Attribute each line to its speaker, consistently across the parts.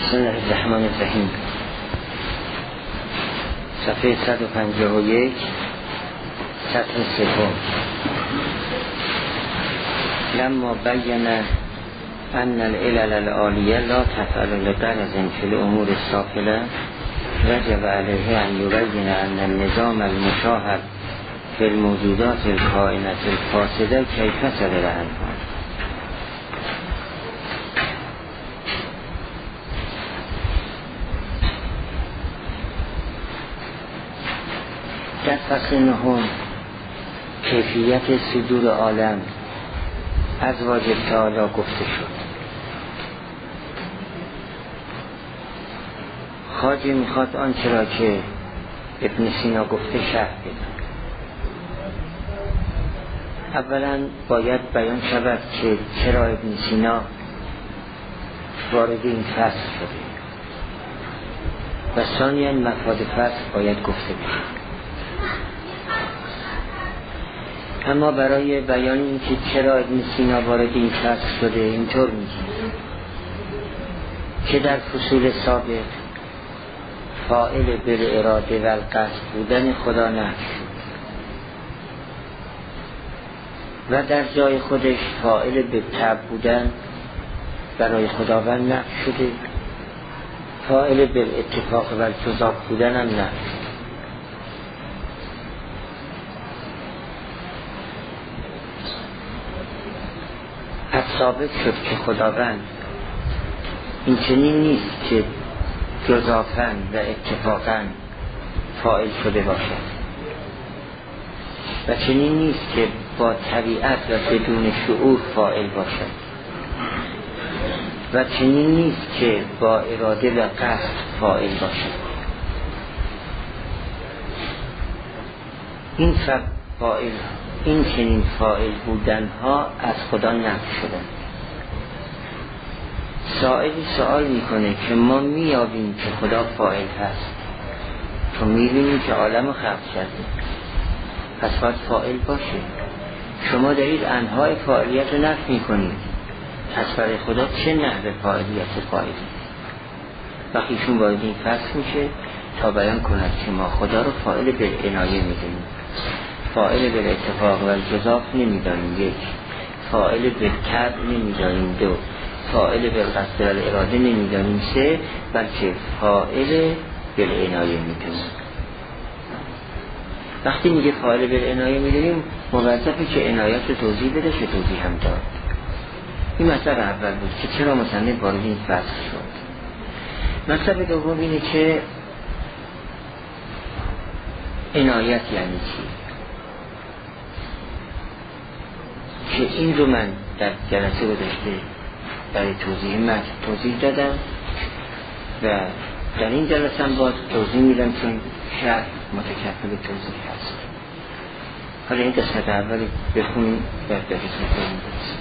Speaker 1: بسم الله الرحمن الرحیم. صفحه 151 سطر سوم. لما بین ان العلل العالیه لا تفعل لغرض فی الامور السافله وجب علیه ان یبین ان النظام المشاهد فی الموجودات الکائنة الفاسده کیف صدر عنها. در فصل نهم کیفیت صدور عالم از واجب تعالی گفته شد. خواجه میخواد آنچه را که ابن سینا گفته شرح بده. اولا باید بیان شود که چرا ابن سینا وارد این فصل شده و ثانیاً مفاد فصل باید گفته بشه. اما برای بیان اینکه چرا ابن سینا وارد این فصل شده اینطور میگه که در فصول سابق فاعل بالاراده و القصد بودن خدا نفی شد و در جای خودش فاعل به طبع بودن برای خداوند نفی شده، فاعل بالاتفاق و التزام بودن هم نفی شده. پس ثابت شد که خداوند این چنین نیست که جزافاً و اتفاقاً فاعل شده باشد و چنین نیست که با طبیعت و بدون شعور فاعل باشد و چنین نیست که با اراده و قصد فاعل باشد. این چنین فاعل بودنها از خدا نفی شدن. سائلی سوال میکنه که ما میابیم که خدا فاعل هست، چون میبینیم که عالم رو خلق کرده، پس باید فاعل باشه. شما دارید انواع فاعلیت رو نفی میکنید، پس برای خدا چه نحوه فاعلیت قائل؟ وقتیشون وارد این فصل میشه تا بیان کند که ما خدا رو فاعل بالعنایه میدونیم، فاعل بالاتفاق و الجزاف نمیدانیم، یک فاعل بالطبع نمیدانیم، دو فاعل بالقصد و الاراده نمیدانیم، سه بلکه فاعل بالعنایه میدونیم. وقتی میگه فاعل بالعنایه میدونیم موظفه که عنایت رو توضیح بده، که توضیح هم داد. این مطلب اول بود که چرا مصنف وارد این فصل شد. مطلب دوم اینه که عنایت یعنی چی، که این رو من در جلسه گذشته برای توضیح دادم و در این جلسه هم باز توضیح میدم چون شرح متکفل توضیح هست. حالا این قسمت اولی بخونیم و در قسمت دوم برسیم.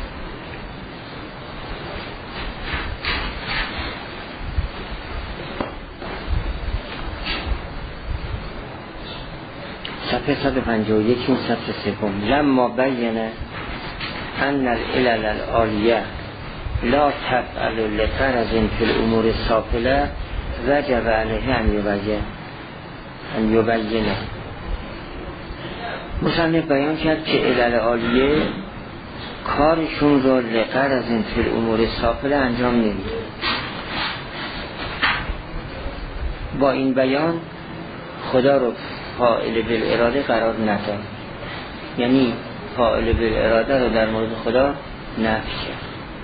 Speaker 1: صفحه 151 این سطر سوم. لما بین ان العلل العالیه لا تفعل لغرض فی الامور السافله وجب علیه ان یبینه. مصنف بیان کرد که علل عالیه کارشون رو لغرض فی الامور السافله انجام نمیده. با این بیان خدا رو فاعل بالاراده قرار نداد، یعنی فاعل بالاراده رو در مورد خدا نفی کرد.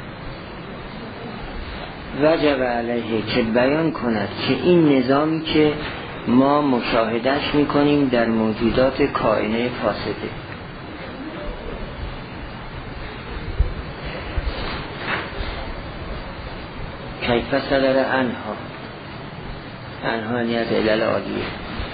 Speaker 1: وجب علیه که بیان کند که این نظامی که ما مشاهدهش میکنیم در موجودات کائنه فاسده، کیف صدر عنها نیت علل عالیه.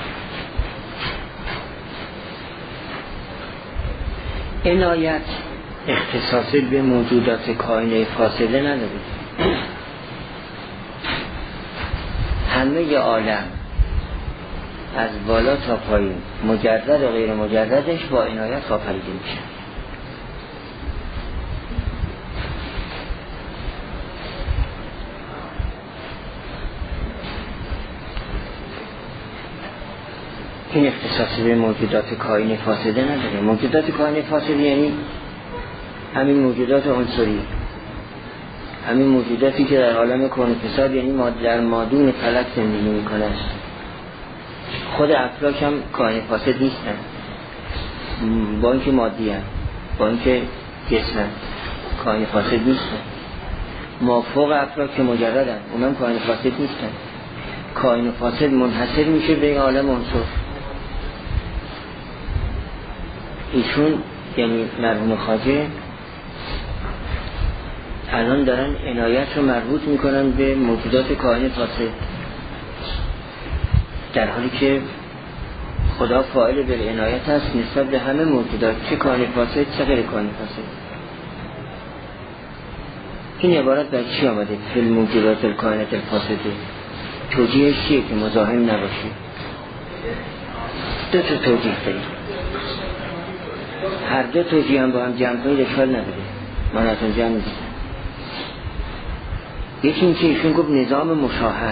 Speaker 1: عنایت اختصاصی به موجودات کائنه فاسده نداره. همه عالم از بالا تا پایین مجرد و غیر مجردش با عنایت آفریده میشه. این اختصاصی به موجودات کائن فاسده نداره. موجودات کائن فاسده یعنی همین موجودات عنصری، همین موجوداتی که در عالم کون فساد، یعنی در مادون فلک زندگی میکنه. خود افلاک هم کائن فاسد نیستن، با اینکه مادی هم، با اینکه جسم هم، کائن فاسد نیستن. ما فوق افلاک که مجردن، اونم کائن فاسد نیستن. کائن فاسد منحصر میشه به این عالم عنصر. ایشون یعنی مرحوم خواجه الان دارن عنایت رو مربوط میکنن به موجودات کائن فاسد، در حالی که خدا فاعل به عنایت هست نسبت به همه موجودات، چه کائن فاسد چه غیر کائن فاسد. این عبارت بر چی آمده؟ فی الموجودات الکائنات الفاسده. توجیهش چیه که مزاحم نباشه؟ دو تا توجیه داریم، هر دو توجیه هم با هم جمع کنید اشکال نداره، من از اون جمع نیستم. یکی این که ایشون گفت نظام مشاهد.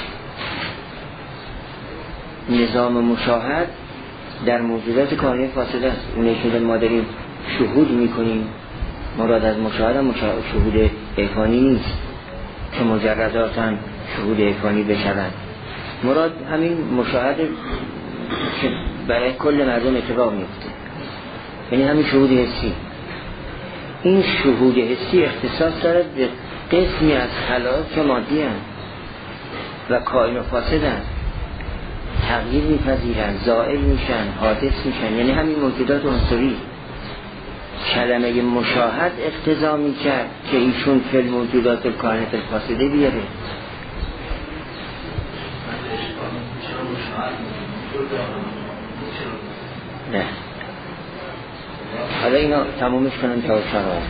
Speaker 1: نظام مشاهد در موجودات کائن فاسده است. اونه که ما داریم شهود میکنیم، مراد از مشاهد هم شهود عرفانی نیست که مجردات هم شهود عرفانی بشوند. مراد همین مشاهد که برای کل مردم اتفاق میفته، یعنی همین شهود حسی. این شهود حسی اختصاص دارد به قسمی از خلائق که مادی هستند و کائن و فاسد هستند، تغییر میپذیرن، زائل میشن، حادث میشن، یعنی همین موجودات عنصری. کلمه مشاهد اقتضا میکرد که ایشون فی الموجودات الکائنات الفاسده بیاره. نه حالا اینا تمومش کنن تا شرایط.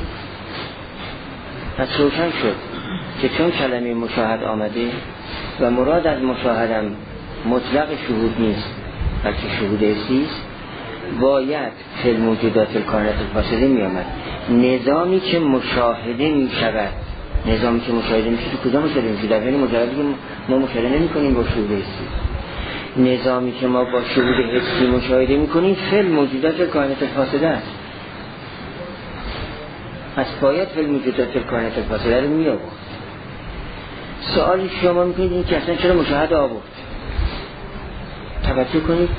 Speaker 1: پس روشن شد که چون کلمه مشاهد آمده و مراد از مشاهدم مطلق شهود نیست بلکه شهود حسی است، باید فی الموجودات الکائنات الفاسده می آمد. نظامی که مشاهده می شود، نظامی که مشاهده می شود تو کجا مشاهده می شود؟ در حین مجردی که ما مشاهده نمی کنیم با شهود حسی. نظامی که ما با شهود حسی مشاهده می کنیم فی الموجودات الکائنات الفاسده است. پس باید فی الموجودات الکائنات الفاسده رو می آورد. سوالی شما می کنید این که اصلا چرا مشاهده آورد؟ توجه کنید،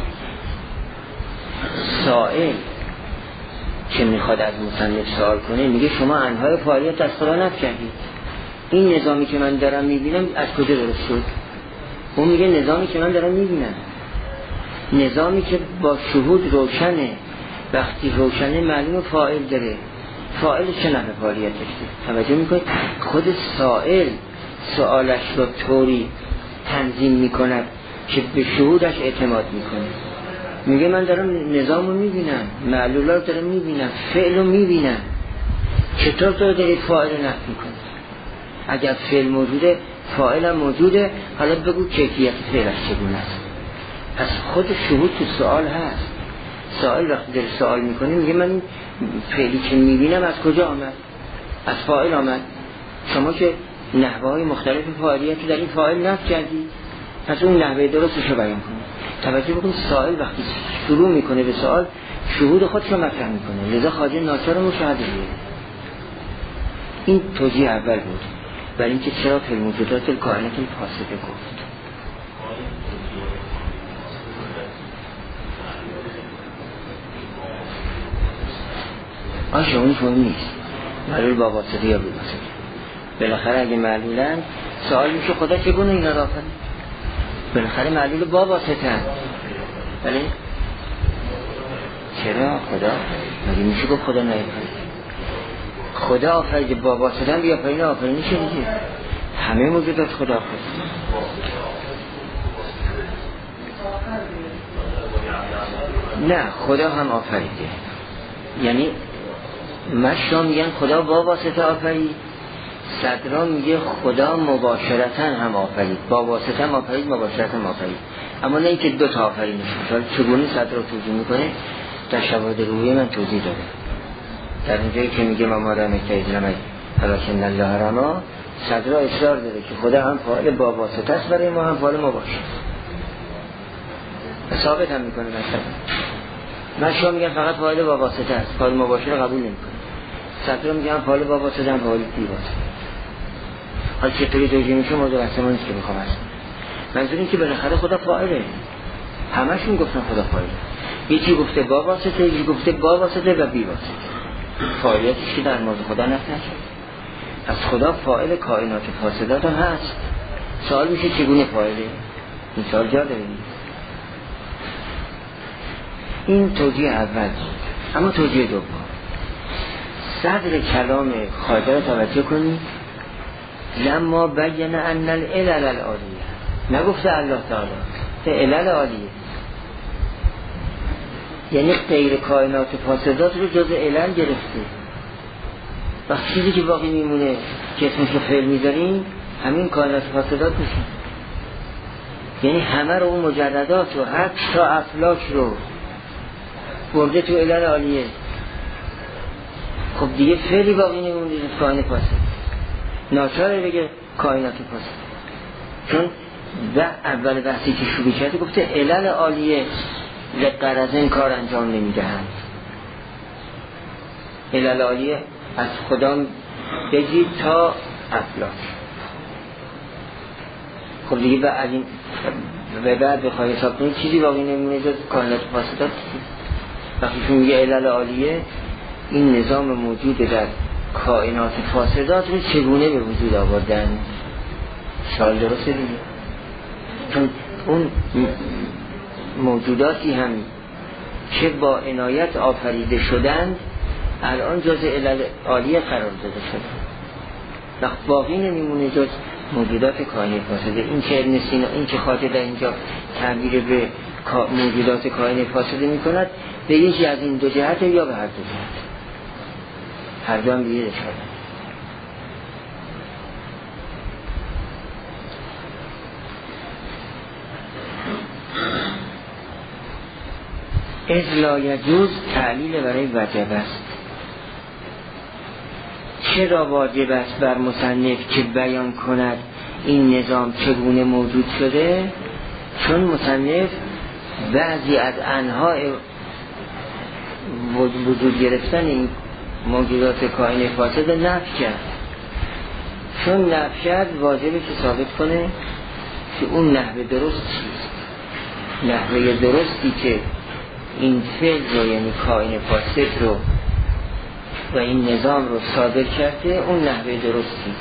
Speaker 1: سائل که میخواد از مصنف سوال کنه میگه شما انهای فعالیت از خدا نفی کردید. این نظامی که من دارم میبینم از کجا درست شد؟ اون میگه نظامی که من دارم میبینم، نظامی که با شهود روشنه، وقتی روشنه معلوم فاعل داره. فاعل چه نحوه فعالیت داشته؟ توجه میکنید خود سائل سوالش رو طوری تنظیم میکند که به شهودش اعتماد میکنه. میگه من دارم نظام رو میبینم، معلولات دارم میبینم، فعل رو میبینم، چطور تو دارید فاعل نفی میکنی؟ اگر فعل موجوده فاعل هم موجوده، حالا بگو کیفیت فعلش چگونه است. پس خود شهود تو سوال هست. سائل وقتی داره سوال میکنه میگه من فعلی که میبینم از کجا آمد؟ از فاعل آمد. شما که نحوه های مختلف فاعلیت در این فاعل نفی کردی، پس اون نحوه درستش رو بیان کنید. توجه بکنید سائل وقتی شروع میکنه به سوال شهود خودش رو مطرح میکنه، لذا خواجه ناچار مشاهده بیاره. این توجیه اول بود برای اینکه چرا فی الموجودات الکائنات الفاسده گفت. آنچه اون فهم نیست معلول با واسطه یا بی واسطه. بالاخره اگه معلولن سوال میشه خدا چگونه اینا را آفرید؟ بالاخره معلول با واسطه هست. ولی چرا خدا مگه میشه گفت خدا نیافرید؟ خدا آفرید با واسطه هم بیافرین آفرینی چه دیگه؟ همه موجودات خدا آفرید. نه خدا هم آفریده، یعنی مشرا میگن خدا با واسطه آفرید، صدرا میگه خدا مباشرتا هم آفرید، با واسطه هم آفرید، مباشرتا هم آفرید. اما نه اینکه دو تا آفرینش میشه. چگونه صدرا توضیح میکنه در شواهد روحی من توضیح داده. در اونجایی که میگه ما رمید نمید ولکن الله رما، صدرا اصرار داره که خدا هم فاعل با واسطه است برای ما، هم فاعل مباشر. ثابت هم میکنه. مثلا من شما میگم فقط فاعل با واسطه است، فاعل مباشر قبول نمیکنه. صدر میگم فاعل با واسطه هم فاعل بی واسطه. حالا چطوری توجیه میشه موضوع اصلا نیست که میخوام اصلا. منظور این که بالاخره خدا فاعله، همشون گفتن خدا فاعله. یکی گفته با واسطه، یکی گفته با واسطه و بی واسطه. فاعلیتش که در مورد خدا نفی نشد. از خدا فاعل کائنات فاسدات هم هست. سوال میشه چگونه فاعله؟ این سوال جا داره. این توجیه اول. اما توجیه دوم، صدر کلام خواجه را توجه کنید. لما بین ان العلل العالیه، نگفته الله تعالی، ته علل عالیه، یعنی غیر کائنات فاسدات رو جز علل گرفته. و چیزی که باقی میمونه که اسمش رو فعل میذاریم همین کائنات فاسدات میشه. یعنی همه رو اون مجردات رو حتی افلاک رو برده تو علل عالیه. خب دیگه فعلی باقی نمونده جز کائنات فاسد. ناچاره بگه کائنات فاسد، چون و اول بحثی که شروع کرده گفته علل عالیه لقرضین کار انجام نمیدهند. علل عالیه از خدا بگید تا افلاک. خب دیگه به بعد بخواهی حساب کنید چیزی باقی نمونه جز کائنات فاسدات. وقتی که میگه علل عالیه، این نظام موجود در کائنات فاسدات رو چگونه به وجود آوردن؟ سوال درسته دیگه. چون اون موجوداتی هم که با عنایت آفریده شدند الان جز علل عالیه قرار داده شد. وقت باقی نمیمونه جز موجودات کائنات فاسده. این که ابن سینا، این که خاطر در اینجا تعبیر به موجودات کائنات فاسده میکند، به یکی از این دو جهت یا به هر دو جهت، هر دو هم بیره شد. از لا یجوز تعلیل برای وجب است. چرا واجب است بر مصنف که بیان کند این نظام چگونه موجود شده؟ چون مصنف بعضی از انواع وجود گرفتن این موجودات کائن فاسد نفی کرد. چون نفی کرد واجبه که ثابت کنه که اون نحوه درست چیست. نحوه درستی که این فعل رو، یعنی کائن فاسد رو و این نظام رو صادر کرده، اون نحوه درستی.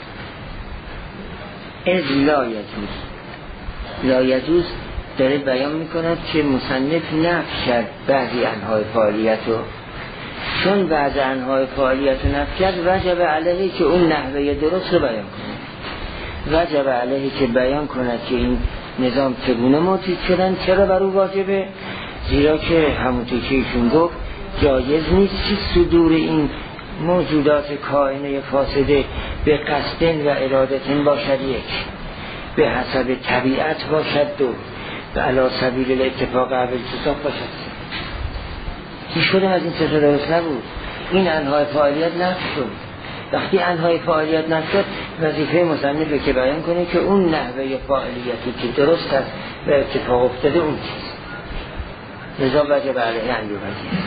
Speaker 1: از لا یجوز، لا یجوز داره بیان میکند که مصنف نفی کرد بعضی انواع فعالیت رو. چون بعضی انواع فعالیت رو نفی کرد، وجب علیه که اون نحوه درست رو بیان کنه. وجب علیه که بیان کند که این نظام چگونه موجود شدن. چرا بر او واجبه؟ زیرا که همونطور که ایشون گفت جایز نیست که صدور این موجودات کائنه فاسده به قصدن و ارادتن باشد، یک به حسب طبیعت باشد، دو به علی سبیل الاتفاق اول تصاف باشد. هیچ کدوم از این سه درست نبود. این انواع فعالیت نفی شد. وقتی انواع فعالیت نفی شد، وظیفه مصنفه که بیان کنه که اون نحوه فعالیتی که درست است و اتفاق افتاده اون چیز. لذا وجب علیه ان یبین.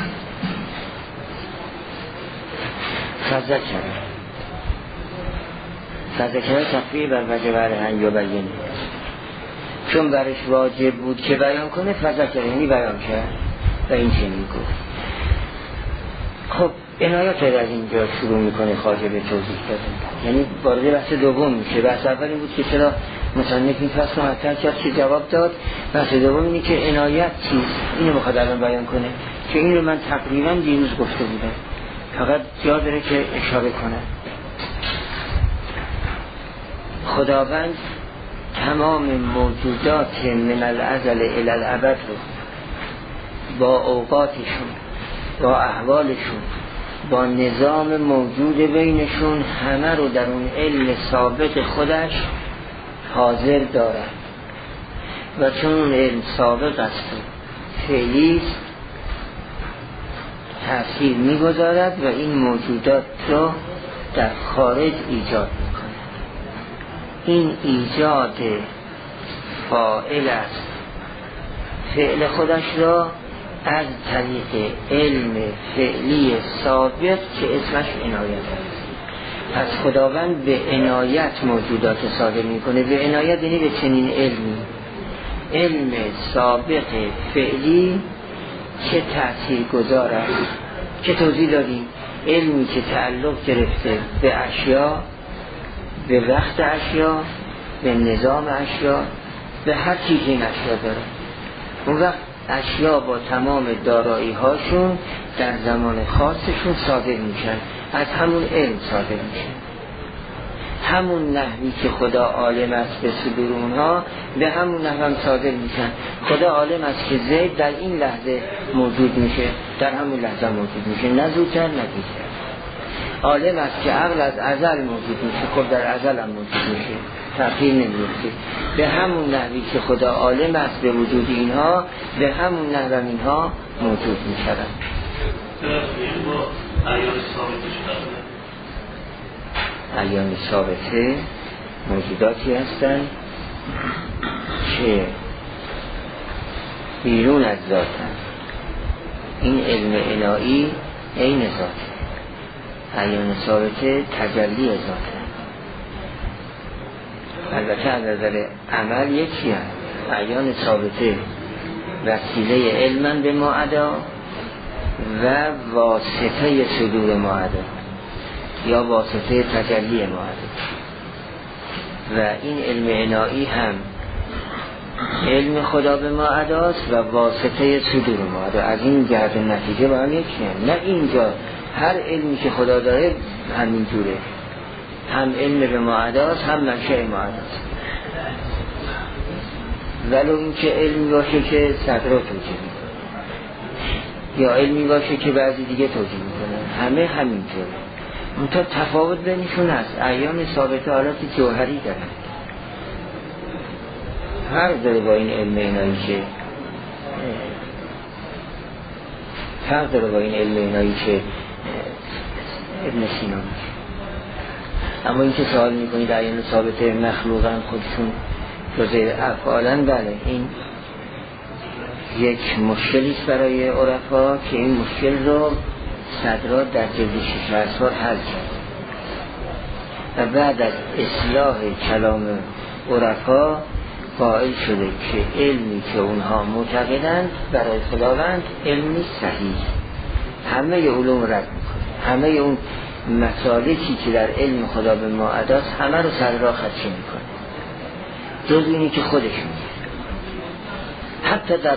Speaker 1: فذکر تخفیف بر وجب علیه ان یبین. چون برش واجب بود که بیان کنه، فذکر یعنی بیان کرد و این چنین گفت. خب عنایت از اینجا شروع میکنه خواجه به توضیح دادن، یعنی وارد بحث دوم میشه. بحث اول این بود که چرا مصنف این فصل رو مطرح کرد، که جواب داد. بحث دوم اینه که عنایت چیست، اینو بخواد الان بیان کنه، که این رو من تقریبا دیروز گفته بودم، فقط جا داره که اشاره کنه. خداوند تمام موجودات من الازل الی الابد رو با اوقاتشون، با احوالشون، با نظام موجود بینشون، همه رو در اون علم سابق خودش حاضر دارد. و چون اون علم سابق است و فعلی است، تأثیر میگذارد و این موجودات رو در خارج ایجاد میکنه. این ایجاد فاعل است، فعل خودش را از طریق علم فعلی سابق که اسمش عنایت است. پس خداوند به عنایت موجودات صادر میکنه. به عنایت یعنی به چنین علمی، علم سابق فعلی که تأثیر گذار است، که توضیح دادیم علمی که تعلق گرفته به اشیا، به وقت اشیا، به نظام اشیا، به هر چیزی این اشیا داره. اون وقت اشیا با تمام دارایی هاشون در زمان خاصشون صادر میشن، از همون علم صادر میشن. همون نحوی که خدا عالم است به صدور اونها، به همون نحو هم صادر میشن. خدا عالم است که زید در این لحظه موجود میشه، در همون لحظه موجود میشه، نه زودتر نه دیرتر. عالم است که عقل از ازل موجود میشه، خب در ازل هم موجود میشه، تغییر نمیفته. به همون نحوی که خدا عالم است به وجود اینها، به همون نحو اینها موجود میشن. عیان ثابته موجوداتی هستند که بیرون از ذاتن. این علم الهی عین ذاته. عیان ثابته تجلی ذاته. البته از نظر عمل یکی هست. عیان ثابته وسیله علمن به معدا و واسطه صدور معدا یا واسطه تجلی معدا. و این علم الهی هم علم خدا به معداست و واسطه صدور معدا. از این جهت نتیجه با هم یکی هم. نه اینجا هر علمی که خدا داره همین جوره، هم علم به معداست هم منشأ معداست. ولو این که علمی باشه که صدرا توجیه میکنه یا علمی باشه که بعضی دیگه توجیه میکنه، همه همین جوره. منتها تفاوت بینشون هست. عیان ثابته حالت جوهری دارن، فرق داره با این علم الهی که ابن سینا میشه. اما این که سوال میکنید عیان ثابته مخلوقن خودشون جزء افعالن، بله این یک مشکلیست برای عرفا که این مشکل رو صدرات در جلد 6 اسفار حل کرد و بعد از اصلاح کلام عرفا قائل شده که علمی که اونها معتقدند برای خداوند علمی صحیح، همه علوم رد میکنه، همه اون مسالکی که در علم خدا به معداست همه رو صدرا خدشه میکنه، جز اینی که خودش میگه. حتی در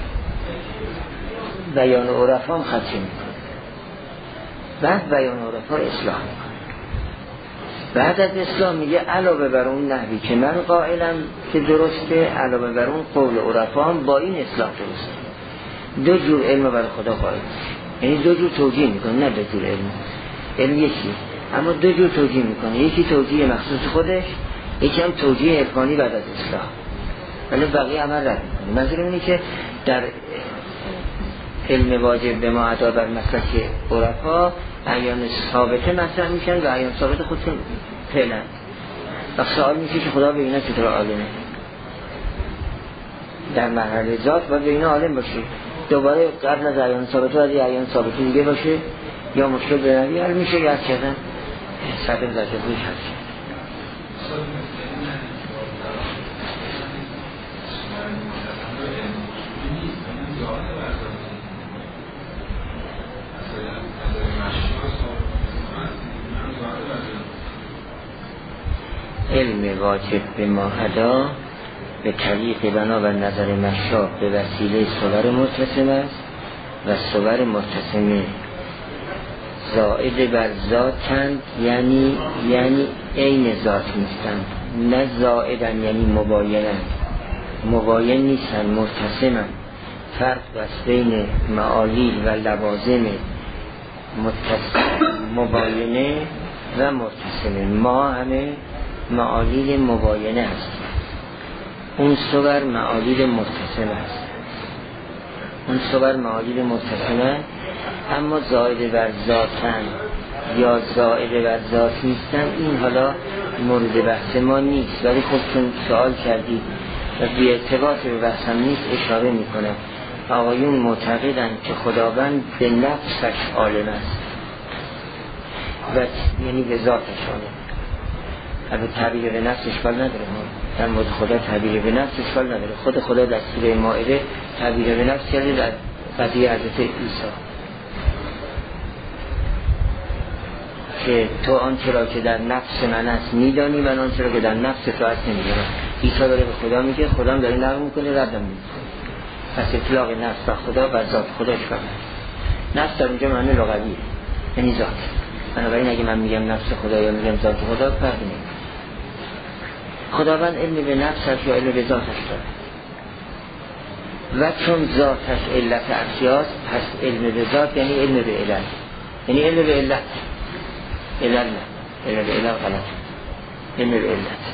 Speaker 1: بیان عرفا هم خدشه میکنه. بعد بیان عرفا اصلاح میکنه. بعد از اصلاح میگه علاوه بر اون نحوی که من قائلم که درسته، علاوه بر اون قول عرفا هم با این اصلاح درسته. دو جور علم برای خدا قائل میشه، یعنی دو جور توجیه میکنه، نه دو جور علم یکی، اما دو جور توجیه میکنه. یکی توجیه مخصوص خودش، یکی هم توجیه عرفانی بعد از اصلاح، ولی بقیه عمل رد میکنه. منظور اینه که در علم واجب به معدا بر مسلک عرفا عیان ثابته مطرح میشن و عیان ثابت خودشون فعلا. و سوال میشه که خدا به اینا چطور عالمه؟ در مرحله ذات باید به اینا عالم باشه. دوباره قبل از عیان ثابته باید عیان ثابته دیگه باشه، یا مشکل به نوی حل میشه یا از کردن صدر زجه بوش هست. علم واجب به ماهدا به طریق بنا و نظر مشاب به وسیله صور متصم است و صور متصمه زائد بر ذاتند، یعنی عین ذات نیستند، نه زائدن یعنی مباین نیستند، متصمند. فرق بس بین معالیل و لوازم مباینه و متصمه. ما همه معالیل مباینه است، اون صور معالیل متصمه، اما زائد بر ذاتن یا زائد بر ذات نیستن، این حالا مورد بحث ما نیست. ولی خب چون سوال کردید و بی ارتباط به بحثم نیست اشاره میکنم. آقایون معتقدند که خداوند به نفسش عالم است و یعنی به ذاتش عالم. البته تعبیر به نفس اشکال نداره، در مورد خدا تعبیر به نفس اشکال نداره. خود خدا در سوره مائده تعبیر به نفس کرده در قضیه حضرت عیسی که تو آنچه را که در نفس من است میدانی، من آنچه را که در نفس تو است نمیدانم. عیسی داره به خدا میگه، خدا هم داره نقل میکنه، ردم میکنه. پس اطلاق نفس و خدا و ذات خدا اشکال نداره. نفس در اونجا معنی لغویه، یعنی ذات. بنابراین اگه من میگم نفس خدا یا میگم ذات خدا فرقی نمیکنه. خداوند علم به نفسش یا علم به ذاتش داره و چون ذاتش علت اشیاست، پس علم به ذات یعنی علم به علت، یعنی علم به علت. علت نه، علم به علت غلط، علم به علت.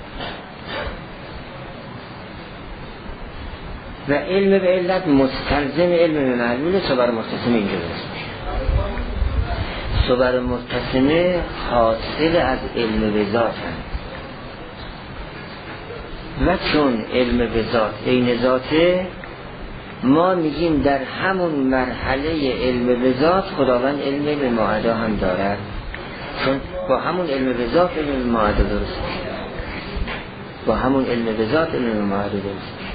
Speaker 1: و علم به علت مستلزم علم به معلول. صبر متصمه اینجا درست میشه. صبر متصمه حاصل از علم به ذات هست و چون علم به ذات عین ذاته، ما میگیم در همون مرحله علم به ذات خداوند علم به معادا هم دارد، چون با همون علم به ذات علم به معادا درست میشه. با همون علم به ذات علم به معادا درست میشه.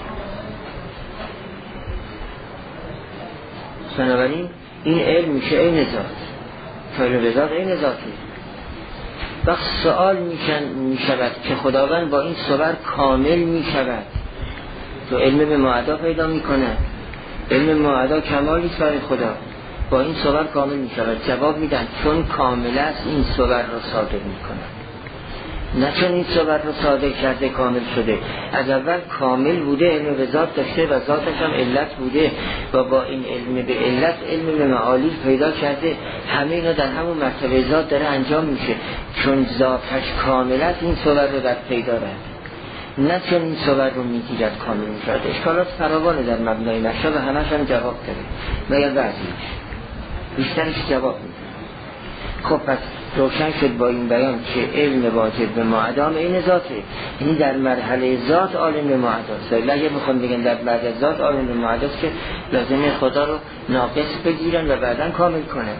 Speaker 1: بنابراین این علم میشه عین ذات، علم به ذات عین ذاتی. وقت سوال میشود که خداوند با این صور کامل میشود تو علم به معادا پیدا میکنه. علم معادا کمالی است برای خدا، با این صور کامل میشود. جواب میدن چون کامل است این صور رو صادر میکنه، نه چون این صور رو صادر کرده کامل شده. از اول کامل بوده، علم به ذات داشته و ذاتش هم علت بوده و با این علم به علت علم به معالی پیدا کرده. همه اینا در همون مرتبه ذات داره انجام میشه. چون ذاتش کامل است این صور رو در پیدا داره، نه چون این صور رو میگیرد کامل میشود. اشکالات فراوانه در مبنای نشا و همش هم جواب داره و یا بعضیش بیشترش جواب میده. خب پس روشن شد با این بیان که علم واجب به معدام این ذاته، یعنی در مرحله ذات عالم به معداست. اگه بخوام بگن در بعد از ذات عالم به معداست که لازمه خدا رو ناقص بگیرن و بعداً کامل کنن.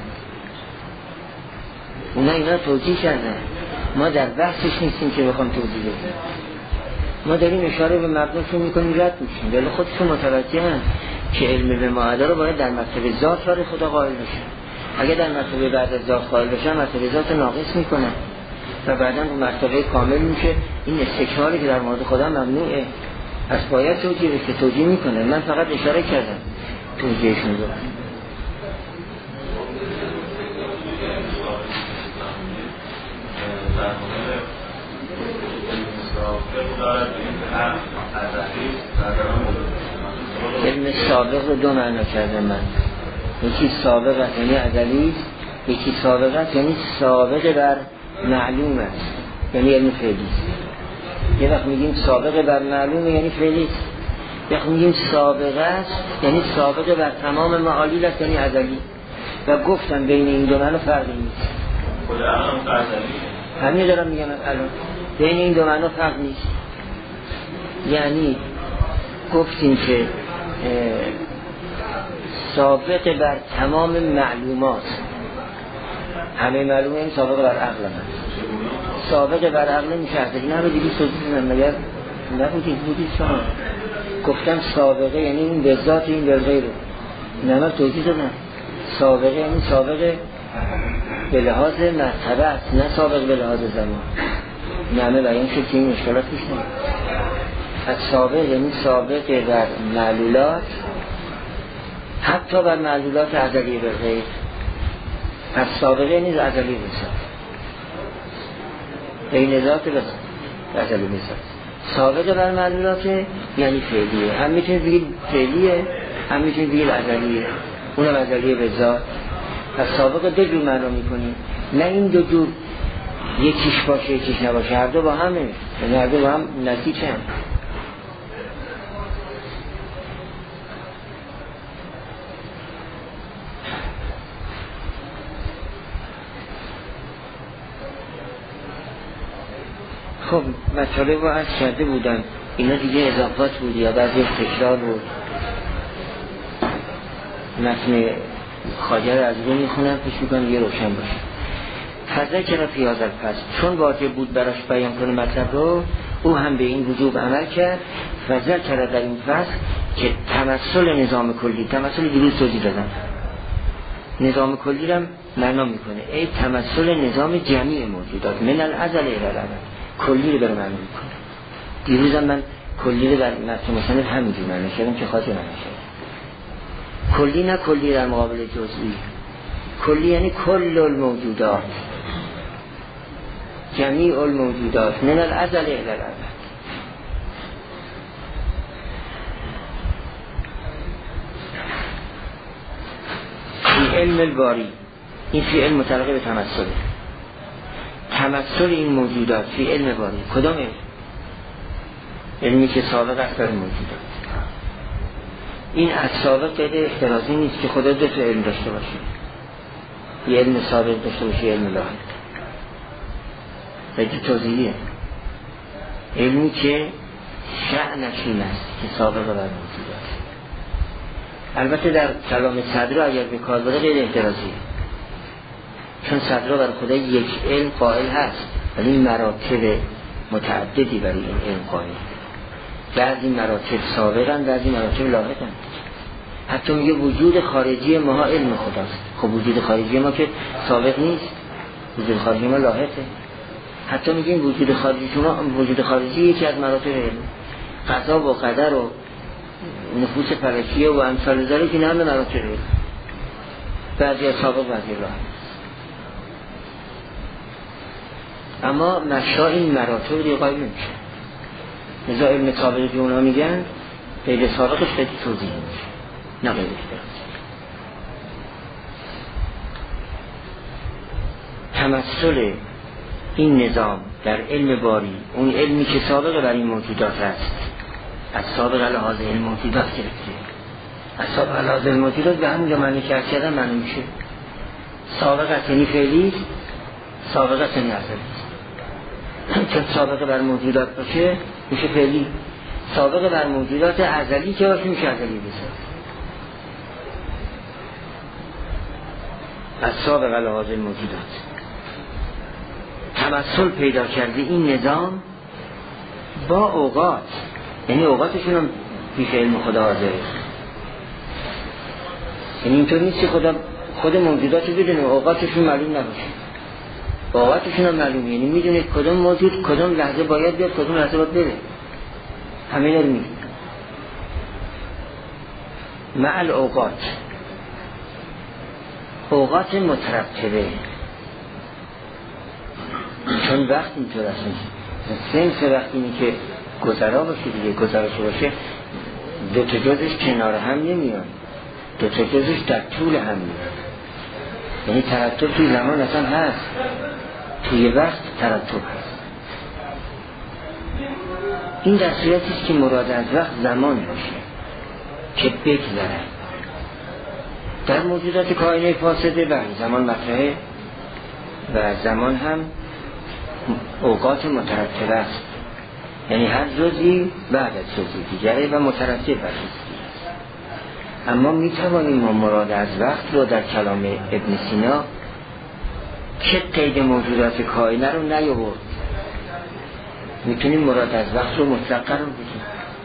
Speaker 1: اینا توجیه کردن، ما در بحثش نیستیم که بخوام توضیح بدیم. ما داریم اشاره به مبناشون میکنیم رد میشیم، ولی خودشون متوجه هستند که علم به معدا رو باید در مرتبه ذات برای خدا قائل بشن. اگه در مرتبه بعد از ذات قائل بشن مرتبه ذات ناقص میکنن و بعدا اون مرتبه کامل میشه. این استکمالی که در مورد خدا ممنوعه، پس باید توجیه بشه. توجیه میکنه، من فقط اشاره کردم توجیهشون رو. علم سابق رو دو معنا کردم من. یکی سابق است یعنی ازلی است، یکی سابق است یعنی سابق بر معلوم است یعنی علم فعلی است. یه وقت میگیم سابق بر معلوم یعنی فعلی است، یه وقت میگیم سابق است یعنی سابق بر تمام معالیل است یعنی ازلی. و گفتم بین این دو معنا فرقی نیست.
Speaker 2: خود الان ازلی
Speaker 1: همین دارم میگم الان بین این دو معنا فرق نیست. یعنی گفتیم که سابق بر تمام معلومات، همه معلومه این سابق بر عقل هست. سابق بر عقل میشه ازلی. نه رو دیدی توضیح من مگر نبودید بودید شما گفتم سابقه یعنی این به ذات این به غیره. نه توضیح دادم سابقه یعنی سابق به لحاظ مرتبه است، نه سابق به لحاظ زمان. نعمه بیان شد که این مشکلات پیش نمید. از سابق یعنی سابق بر معلولات، حتی بر معلولات ازلی به غیر. از سابقه نیز ازلی بساد این ذات به ازلی بساد. سابقه بر معلولات یعنی فعلیه، هم میتونید بگید فعلیه هم میتونید بگید ازلیه، اونم ازلیه به ذات. از سابقه دو جور معنا میکنیم، نه این دو جور یکیش باشه یکیش نباشه، هر دو با هم نمیشه، یعنی هر دو با هم نتیجه هم. خب مطالب رو عرض کرده بودم اینا دیگه اضافات بود یا بعضی تکرار بود. متن خواجه رو از رو میخونم پیش میکنم یه روشن باشه. فذکر فی هذا الفصل، چون واجب بود براش بیان کنه مطلب رو، او هم به این وجوب عمل کرد. فذکر در این فصل که تمثل نظام کلی، تمثل دیروز توضیح دادم، نظام کلی رو معنا میکنه ای تمثل نظام جمعی موجودات من الازل الی الابد، کلی رو بر معنی میکنه. دیروزم من کلی رو در متن مصنف همینجور معنی کردم که خاطر معنی شد. کلی نه کلی در مقابل جزئی، کلی یعنی کل الموجودات، جمیع الموجودات من الازل الی الابد. فی علم الباری، این فی علم متعلق به تمثل، تمثل این موجودات فی علم باری. کدام علم؟ علمی که سابق است بر موجودات. این از سابق قید احترازی نیست که خدا دو تا علم داشته باشه، یه علم سابق داشته باشه، یه علم لاحق. قید توضیحیه، علمی که شأنش این است که سابق بر موجودات. البته در کلام صدر اگر به کار بره غیر احترازیه، چون صدر بر خدا یک علم قائل هست، ولی مراتب متعددی برای این علم قائل. بعضی مراتب سابقن، بعضی مراتب لاحقن. حتی میگه وجود خارجی ما علم خداست. خب وجود خارجی ما که سابق نیست، وجود خارجی ما لاحقه. حتی میگیم وجود خارجی شما، وجود خارجی یکی از مراتب علم. قضا و قدر و نفوس فلکیه و امثال ذلك که همه مراتب علم، بعضی از سابق بعضی لاحق. اما مشا این مراتب دیگه قائل نمیشه. لذا علم سابقی که اونا میگن غیر سابقش خیلی توضیح میشه، نه غیر احترازی. تمثل این نظام در علم باری، اون علمی که سابق بر این موجودات هست، از سابق لحاظ علم موجودات گرفته، از سابق لحاظ علم موجودات به همونجا معنی کردن معنی میشه. سابق است یعنی فعلی، سابق است یعنی ازلی. چون سابق بر موجودات باشه میشه فعلی، سابق بر موجودات ازلی که باشه میشه ازلی بسه. از سابق لحاظ موجودات تمثل پیدا کرده این نظام با اوقات، یعنی اوقاتشون هم پیش علم خدا حاضره. یعنی اینطور نیست که خدا خود موجودات رو بدونه اوقاتشون معلوم نباشه، اوقاتشون هم معلومه. یعنی میدونه کدام موجود کدام لحظه باید بیاد، کدام لحظه باید بره، همه رو میدونه. مع الاوقات، اوقات مترتبه، چون وقت اینطور است. سنس وقت اینی که گذرا باشه دیگه، گذراشه باشه دو تا جزش کنار هم نمیان، دو تا جزش در طول هم میان. یعنی ترتب توی زمان اصلا هست، توی وقت ترتب هست. این در صورتی است که مراد از وقت زمان باشه که بگذره. در موجودات کائنه فاسده بله زمان مطرحه و زمان هم اوقات مترتب است، یعنی هر جزئی بعد از جزئی دیگره و مترتب بر جزئی. اما میتوانیم ما مراد از وقت رو در کلام ابن سینا که قید موجودات کائنه رو نیاورد، میتونیم مراد از وقت رو مطلق قرار بدیم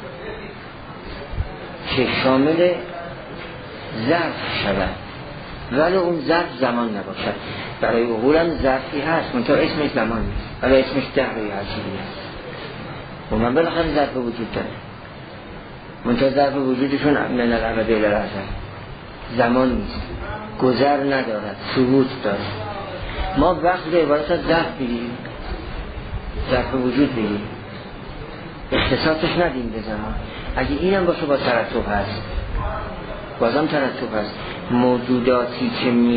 Speaker 1: که شامل ظرف شود، ولی اون ظرف زمان نباشد. برای عقول هم ظرفی هست منتها اسمش زمان نیست، ولی اسمش دهری هستی هست و من بالاخره ظرف وجود داره، منتها ظرف وجودشون من الابد الی الابد زمان نیست، گذر ندارد، ثبوت دارد. ما وقت به عبارت از ظرف بگیریم، ظرف وجود بگیریم، اختصاصش ندیم به زمان. اگه اینم باشه با ترتب هست، بازم ترتب هست. موجوداتی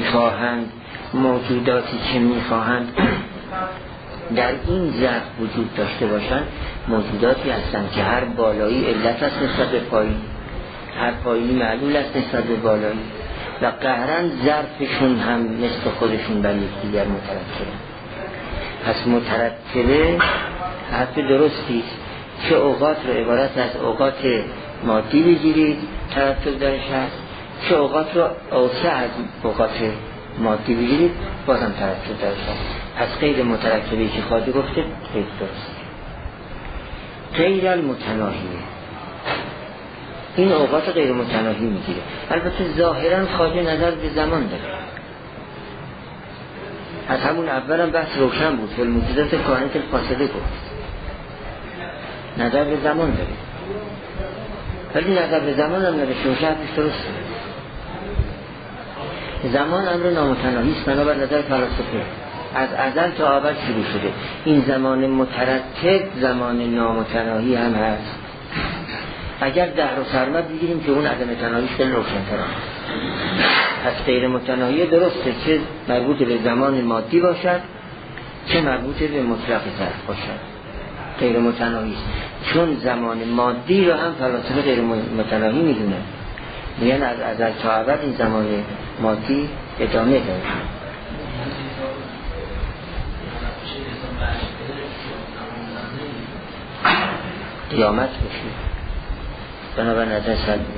Speaker 1: که میخواهند در این ظرف وجود داشته باشند موجوداتی هستند که هر بالایی علت است نسبت به پایین، هر پایینی معلول است نسبت به بالایی و قهرن ظرفشون هم مثل خودشون بر یکدیگر مترتبه. پس مترتبه حرف درستی است چه اوقات رو عبارت از اوقات مادی بگیرید ترتب درش هست، چه اوقات رو اوسع از اوقات مادی بگیرید بازم ترتب درش هست. از غیر مترکبی که خواهی گفته غیر درست. غیر المتناهیه، این اوقات غیر متناهی میگیره. البته ظاهرا خواهی نظر به زمان داره، از همون اولم بحث روشن بود، فالموجودات کائنات الفاسده گفت نظر به زمان داره، ولی نظر به زمان هم داره شوشتش درسته. زمان امر نامتناهی است بنابر نظر فلاسفه، از ازل تا ابد شروع شده. این زمان مترتب زمان نامتناهی هم هست. اگر دهر و سرمد بگیریم که اون عدم تناهیش خیلی روشن‌تر است. پس غیر متناهی درسته چه مربوط به زمان مادی باشد چه مربوط به مطلق ظرف باشد، غیر متناهی است. چون زمان مادی رو هم فلاسفه غیر متناهی میدونه، میگن از ازل تا ابد این زمان مادی ادامه داره. قیامت بشه بنابر نظر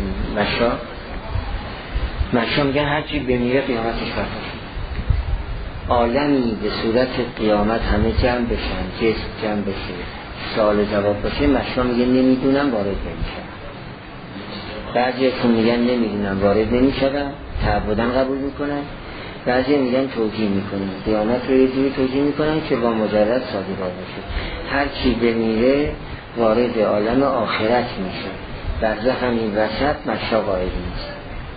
Speaker 1: مشا میگن هرچی بمیره قیامتش برپاشه. عالمی به صورت قیامت همه جمع بشن، جسم جمع بشه، سوال جواب باشه، مشا میگه نمیدونم وارد نمیشن. بعضی اتون میگن نمیدونم وارد نمیشن، تعبدن قبول میکنن، بعضی میگن توجیه میکنن، قیامت رو یه جوری توجیه میکنن که با مجرد صادقات باشه. هرچی بمیره وارد عالم آخرت میشه، برزخ هم این وسط مشا وارد نیست.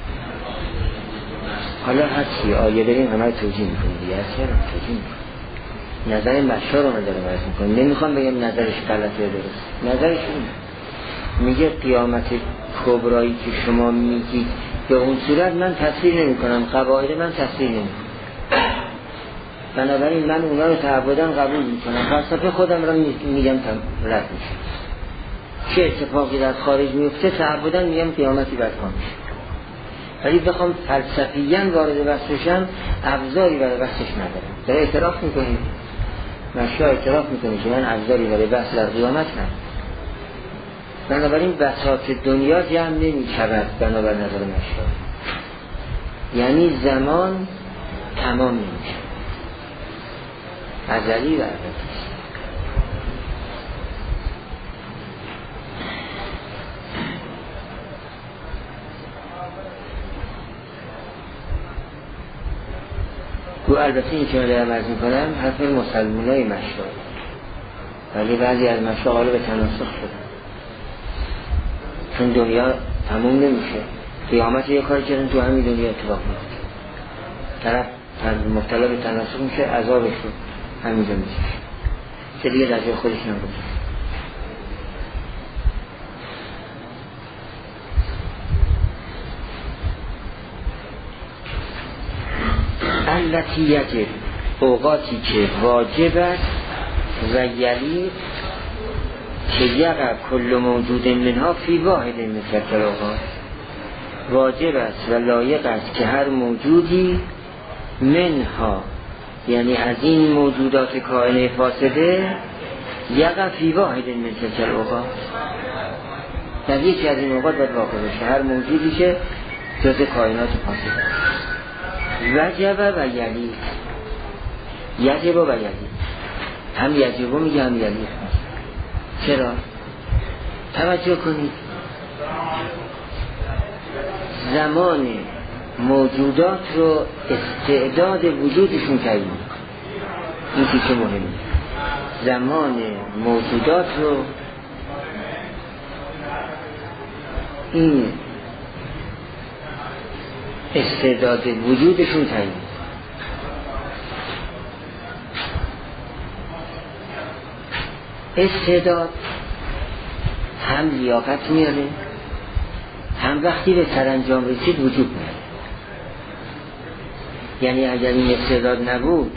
Speaker 1: حالا هرچی آیه داریم همه توجیه میکنیم دیگه، هرچی هم توجیه میکنیم. نظر مشا رو نداره برز میکنیم، نمیخوام بگم نظرش غلطه درست، نظرش میگه قیامت کبرایی که شما میگید به اون صورت من تفسیر نمی کنم، قواعد من تفسیر نمی کنم، بنابراین من اونا رو تعبدن قبول می کنم، فلسفه خودم رو میگم رد میشه. چه اتفاقی در خارج میفته تعبدن میگم قیامتی برپا میشه، ولی بخوام فلسفیاً وارد بحث بشم ابزاری برای بحثش ندارم. داره اعتراف میکنیم، مشا اعتراف میکنه که من ابزاری برای بحث در قیامت ندارم، بنابراین بساط دنیا جمع نمی شود بنابر نظر مشا، یعنی زمان تمام نمی شود، ازلی و ابدی. البته این که من دارم عرض میکنم حرف مسلمانای مشا، ولی بعضی از مشا حالا به تناسخ شدن، چون دنیا تموم نمیشه. قیامت یه کاری کردن تو همین دنیا اتفاق میفته، طرف مبتلا به تناسخ میشه، عذابش رو همینجا میشه که دیگه در جای خودش نمیشه. التی یجب، اوقاتی که واجب است و یلی که یقع کل موجود منها فی واحد من تلک الاوقات، واجب است و لایق است که هر موجودی منها یعنی از این موجودات کائنه فاسده یقع فی واحد من تلک الاوقات، در یکی از این اوقات باید واقع بشه هر موجودی که جز کائنات فاسده است. وجب و یلی، یجب و یلی، هم یجب میگه هم یلی. چرا؟ توجه کنید، زمان موجودات رو استعداد وجودشون تعیین میکنه. این چیز مهمه، زمان موجودات رو این استعداد وجودشون تعیین. استعداد هم لیاقت میاره، هم وقتی به سرانجام رسید وجود میاره. یعنی اگر این استعداد نبود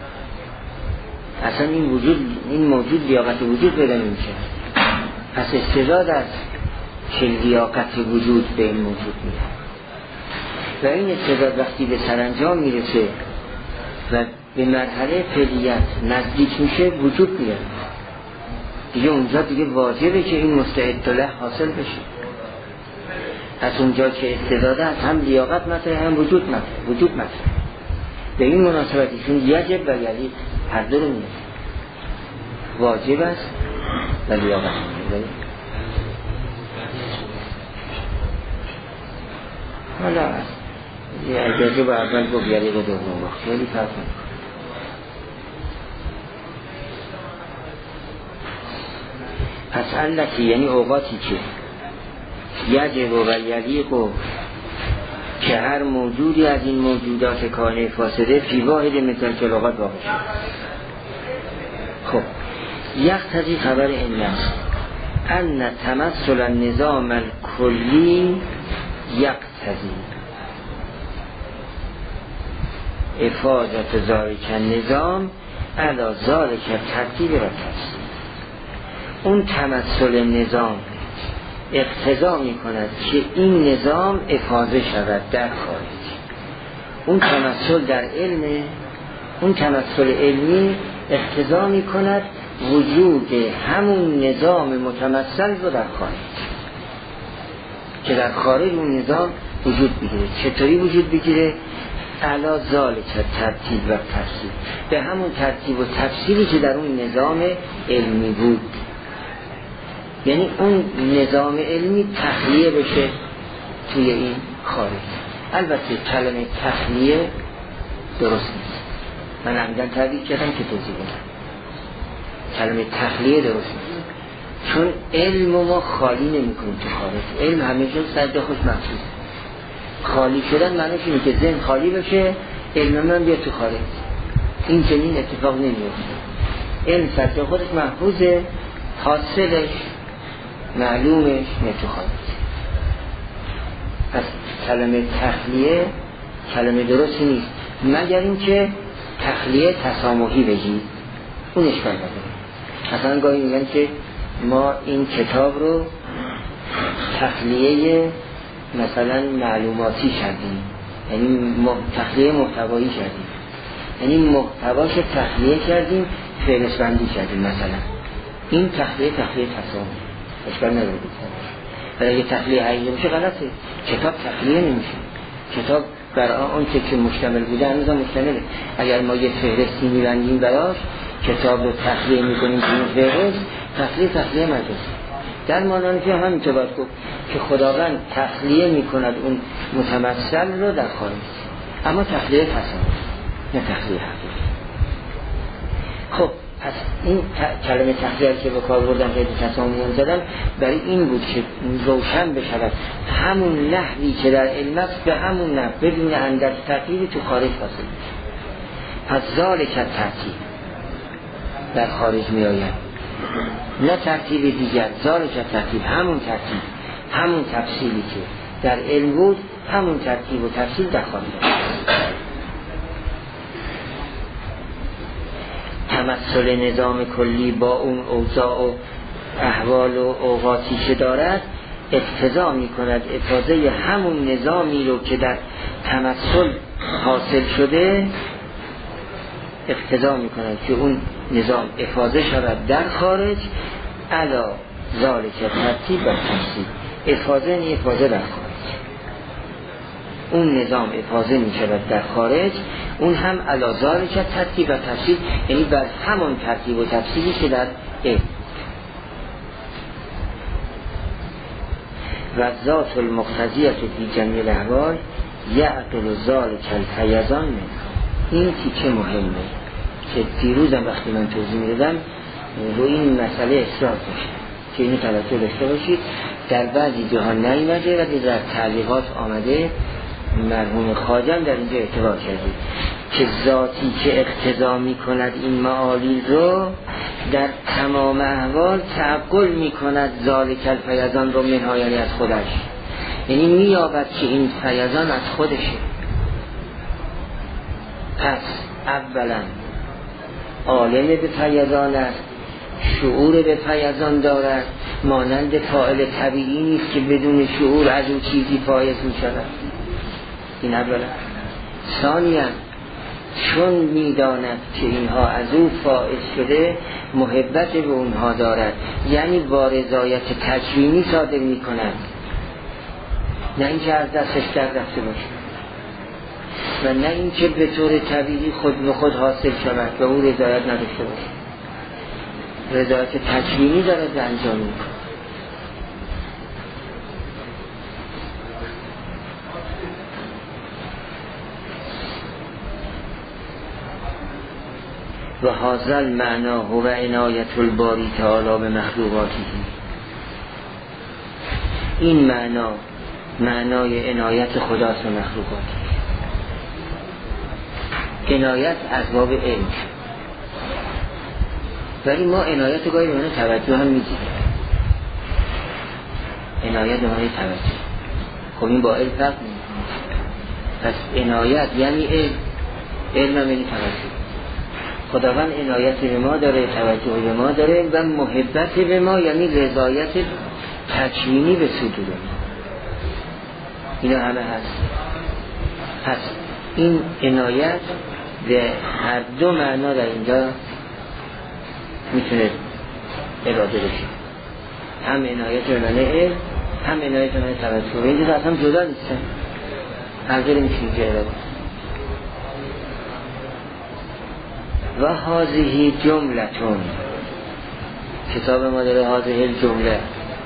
Speaker 1: اصلا این موجود لیاقت وجود پیدا نمیشه. پس استعداد است که لیاقت وجود به این موجود میاره و این استعداد وقتی به سرانجام میرسه و به مرحله فعلیت نزدیک میشه وجود میاره. دیگه اونجا دیگه واجبه که این مستعد له حاصل بشه. از اونجا که استعداد است هم لیاقت مطرحه هم وجود مطرحه. به این مناسبتیشون یجب و یلی هر دو رو میده، واجب است و لیاقت میده. حالا است یه اجازه با اول گفت یلی رو دوم گفت خیلی فرق میکنه. پس علتی یعنی اوقاتی که یجب و یلیق و که هر موجودی از این موجودات کانه فاسده فی واحد مثل کلاغت واقع شد. خب یقتضی خبر این است ان تمثل النظام الکلی یقتضی افاضت ذالک النظام علی ذالک ترتیب و تفصیل. اون تمثل نظام اقتضا می کند که این نظام افاضه شود در خارج. اون تمثل در علم، اون تمثل علمی اقتضا می کند وجود همون نظام متمثل رو در خارج، که در خارج اون نظام وجود بگیره. چطوری وجود بگیره؟ علا ذالک ترتیب و تفصیل، به همون ترتیب و تفصیلی که در اون نظام علمی بود. یعنی اون نظام علمی تخلیه بشه توی این خارج. البته کلمه تخلیه درست نیست، من عمدن تعبیر کردم که توضیح بدم. کلمه تخلیه درست نیست، چون علم ما خالی نمی کنیم تو خارج. علم همیشه سرده خوش محسوس. خالی شدن معنیش اینه که ذهن خالی بشه، علم من بیاد تو خارج. این چنین اتفاق نمیفته. علم سرده خودش محفوظه، حاصلش معلومش نتخواهد. پس کلمه تخلیه کلمه درستی نیست، مگر اینکه تخلیه تسامحی بگید، اون اشکال نداره. مثلا گاهی میگن که ما این کتاب رو تخلیه مثلا معلوماتی کردیم، یعنی تخلیه محتوایی کردیم، یعنی محتواش تخلیه کردیم فهرست بندی کردیم. مثلا این تخلیه تسامحی اشکال نداره. ولی اگه تخلیه حقیقی بشه غلطه. کتاب تخلیه نمیشه. کتاب بر آن که مشتمل بوده هنوز هم مشتمله. اگر ما یه فهرستی میبندیم براش، کتاب رو تخلیه میکنیم که این فهرست تخلیه مجازی. در مانانفی هم همینطور باید گفت که خداوند تخلیه میکند اون متمثل رو در خارج، اما تخلیه تصامحی نه تخلیه حقیقی. خب پس این کلمه تخلیه که به کار بردن خیلی تسامحی زدن برای این بود که روشن بشود همون نحوی که در علم است به همون نحو بدون اندک تغییری تو خارج حاصل میشه. پس ذالک ترتیب در خارج می آید، نه ترتیب دیگر. ذالک ترتیب همون ترتیب، همون تفصیلی که در علم بود، همون ترتیب و تفصیل در خارج است. تمثل نظام کلی با اون اوضاع و احوال و اوقاتی که دارد اقتضا می کند افاضه همون نظامی رو که در تمثل حاصل شده، اقتضا می کند که اون نظام افاضه شود در خارج علا ذالک ترتیب و تفصیل. افاضه یعنی افاضه در خارج، اون نظام افاضه می شود در خارج، اون هم علا ذالک ترتیب و تفصیل، یعنی بر همون ترتیب و تفصیلی که در علم. و ذات المقتضیه فی جمیع الاحوال یعقل ذالک الفیضان منه. این تیکه مهمه که دیروزم وقتی من توضیح میدادم رو این مسئله اصرار داشتم که اینو توجه داشته باشید. در بعضی جاها نیامده ولی در تعلیقات آمده، مرحوم خواجم در اینجا اعتبار کرده که ذاتی که اقتضا می کند این معالی رو در تمام احوال تعقل می کند ذالک الفیضان رو منها، یعنی از خودش، یعنی می یابد که این فیضان از خودشه. پس اولا عالم به فیضان است، شعور به فیضان دارد، مانند فاعل طبیعی نیست که بدون شعور از اون چیزی فایض می شود. این اولا. ثانیاً چون میداند که اینها از او فائز شده محبت به اونها دارد، یعنی با رضایت تکوینی صادر میکند، نه اینکه از دستش در رفته باشه و نه اینکه به طور طبیعی خود به خود حاصل شود و او رضایت نداشته باشه. رضایت تکوینی دارد و انجام میکنه. و هذا المعنا هو عنایت الباری تعالی به مخلوقاته. این معنا معنای عنایت خداست به مخلوقاته. عنایت از باب علم، ولی ما عنایت گاهی به معنی توجه هم میگیم. عنایت به معنی توجه، خب این با علم فرق میکنه. پس عنایت یعنی علم، علم هم یعنی توجه. خداوند عنایت به ما داره، توجه به ما داره و محبت به ما یعنی رضایت تکوینی به صدور ما. اینا همه هست. پس این عنایت به هر دو معنا در اینجا میتونه اراده بشه، هم عنایت به معنی علم، هم عنایت به معنی توجه. اینجا اصلا جدا نیستن، هر دو میتونه که اراده. و هذه جملتون، کتاب ما داره هذه الجمله،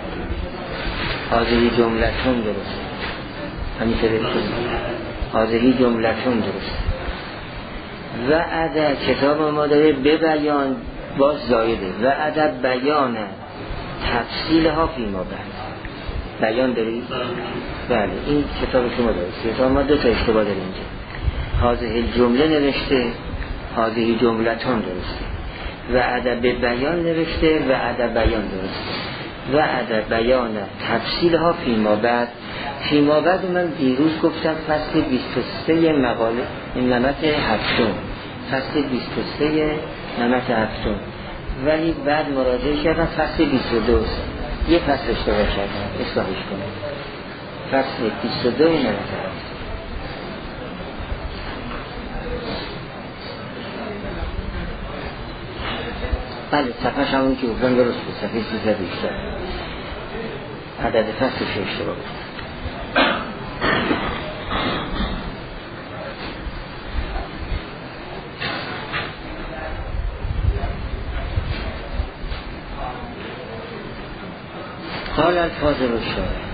Speaker 1: هذه جملتون درست، همیشه بکنیم هذه جملتون درست. و عدد کتاب ما داره به بیان، باز زایده، و عدد بیان تفصیل ها فی ما بعد. بیان دارید؟ بله، این کتاب شما داره. کتاب ما دو تا اشتباه داره اینجا، هذه الجمله نوشته، هذه جملتون درسته، و عدد بیان نوشته و عدد بیان درسته. و عدد بیان تفصیل ها فیما بعد. فیما بعد من دیروز گفتم فصل 23 مقاله نمت هفتم، فصل 23 نمت هفتم، ولی بعد مراجعه کردم فصل 22. یه فصل اشتباه کردم، اصلاحش کنم. فصل 22 نمت هفتم. بله، صفحه همون که گفتم درست بود، صفحه 13 بیشتر، عدد فصلش اشتباه بود. قال الفاظل الشارع،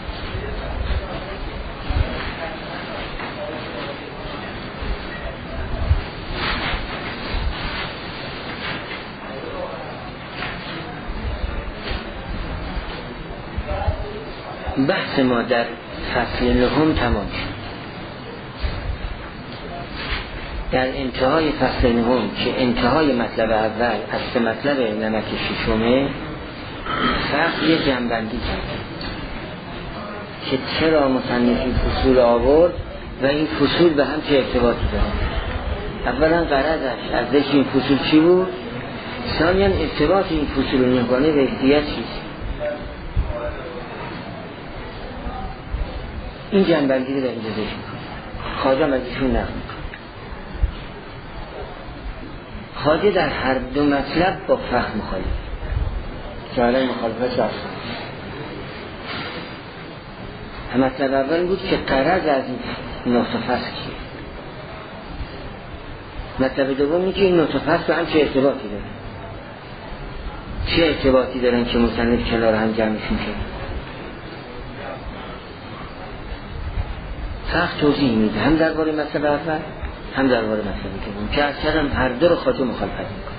Speaker 1: بحث ما در فصل نهم تمام شد. در انتهای فصل نهم که انتهای مطلب اول از مطلب نمک ششمه، فصل یه جنبندی کرد که چرا مصنف این فصول آورد و این فصول به هم چه ارتباطی دارد. اولا غرضش از ذکر این فصول چی بود، ثانیاً ارتباط این فصول و نگانه به یکدیگر چیست. این جنبندی رو در اینجا ذکر می‌کنه. خواجه از ایشون نقل می‌کنه. خواجه در هر دو مطلب با فهم مخالف، جالب مخالفت داشت. مطلب اول بود که غرض از این نقطه فصل چیه. مطلب دومی که این نقطه فصل به هم چه ارتباطی داره، چه ارتباطی دارن که مصنف کنار هم جمعشون شد. سخت توضیح میده، هم درباره مطلب اول هم درباره مطلب دوم، که اصلا هم هر دو رو خواجه مخالفت میکنه.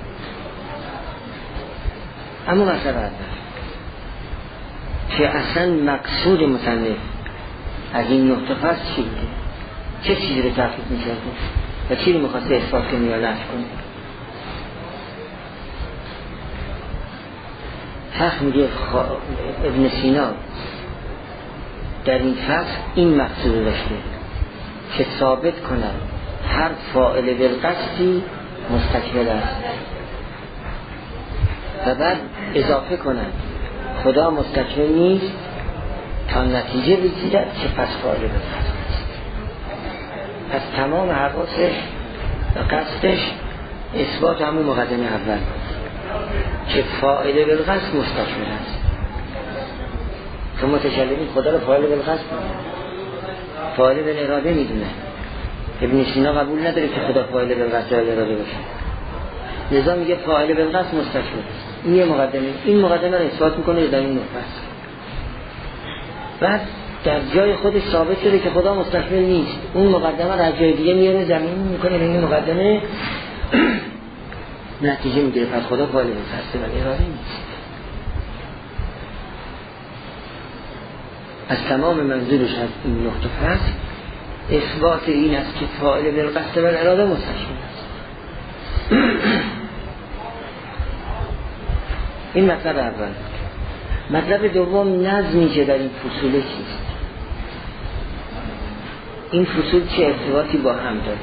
Speaker 1: اما مطلب اول که اصلا مقصود مصنف از این نقطه فصل چی بوده، چه چیزی رو تحقیق میکرده و چی رو میخواسته اثبات کنه یا نفی کنه. فهم میگه ابن سینا در این فصل این مقصود داشته که ثابت کنند هر فاعل بالقصدی مستکمل است و بعد اضافه کنند خدا مستکمل نیست تا نتیجه بگیرد که پس فاعل بالقصد است. پس تمام حواسش و قصدش اثبات همون مقدمه اول که فاعل بالقصد مستشمل است. تو متکلمین خدا رو فاعل بالقصد میدونه، فاعل بالاراده میدونه. ابن سینا قبول نداره که خدا فاعل بالقصد و اراده باشه، لذا میگه فاعل بالقصد مستشمل است. این یه مقدمه، این مقدمه رو اثبات میکنه در این نقطه است. بعد در جای خودش ثابت شده که خدا مستشمل نیست، اون مقدمه رو از جای دیگه میاره زمین میکنه به این مقدمه، نتیجه میگیره پس خدا فاعل بالقصد و اراده نیست. از تمام منظورش از این نقطه فصل اثبات این است که فاعل بالقصد و اراده مستشمل است. این مطلب اول. مطلب دوم نظمی که در این فصول چیست؟ این فصول چه ارتباطی با هم داره؟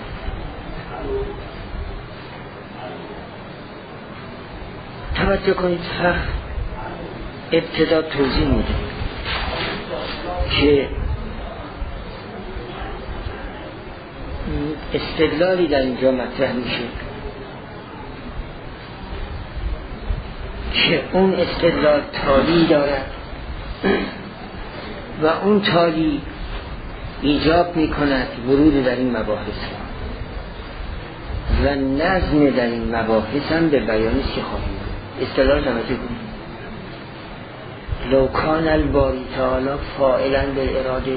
Speaker 1: توجه کنید، فقط ابتدا توضیح میده که استدلالی در اینجا مطرح میشه که اون استدلال تالی دارد و اون تالی ایجاب میکند ورود در این مباحث و نظم در این مباحث هم به بیانیست که خواهیم استدلال توجه کنید. لو کان الباری تعالی فاعلا بالاراده،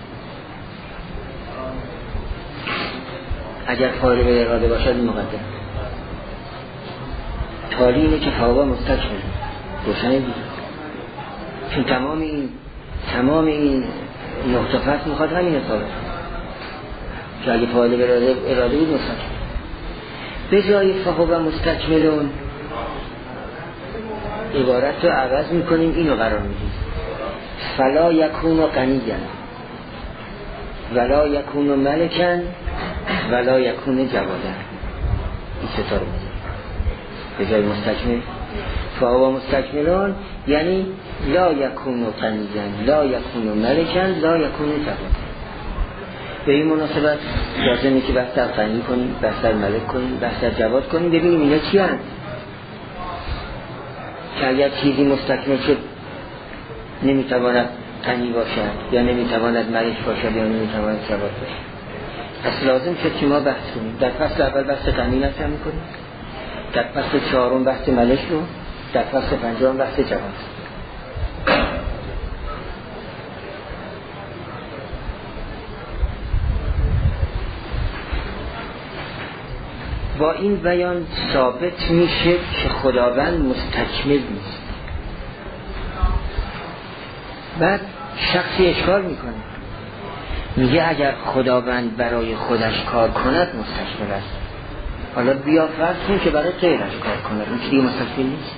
Speaker 1: اگر فاعل بالاراده باشد این مقدم تالی اینه که فاوا مستقیم روشنه دیگه، چون تمام این نقطه فصل میخواد همین اصابت که اگه فاعل بالاراده بود مستقیم. به جای فاوا مستکملون عبارت رو عوض میکنیم، اینو قرار میدیم فلا یکون غنیا ولا یکون ملکا ولا یکون جوادا. این ستا رو میدیم به جای مستکمل فهو مستکملون، یعنی لا یکون غنیا لا یکون ملکا لا یکون جوادا. به این مناسبت لازمه که بحث در غنی کنیم، بحث در ملک کنیم، بحث در جواد کنیم، ببینیم اینا چی هست که اگر چیزی مستکمل شد نمیتواند غنی باشد یا نمیتواند ملک باشد یا نمیتواند جواد باشد. پس لازم شد که ما بحث کنیم. در فصل اول بحث غنی نطرح میکنیم، در فصل چهارم بحث ملک رو، در فصل پنجم بحث جواد. با این بیان ثابت میشه که خداوند مستکمل نیست. بعد شخصی اشکال میکنه، میگه اگر خداوند برای خودش کار کند مستکمل است، حالا بیا فرض کن که برای غیرش کار کند، این که دیگه مستکمل نیست.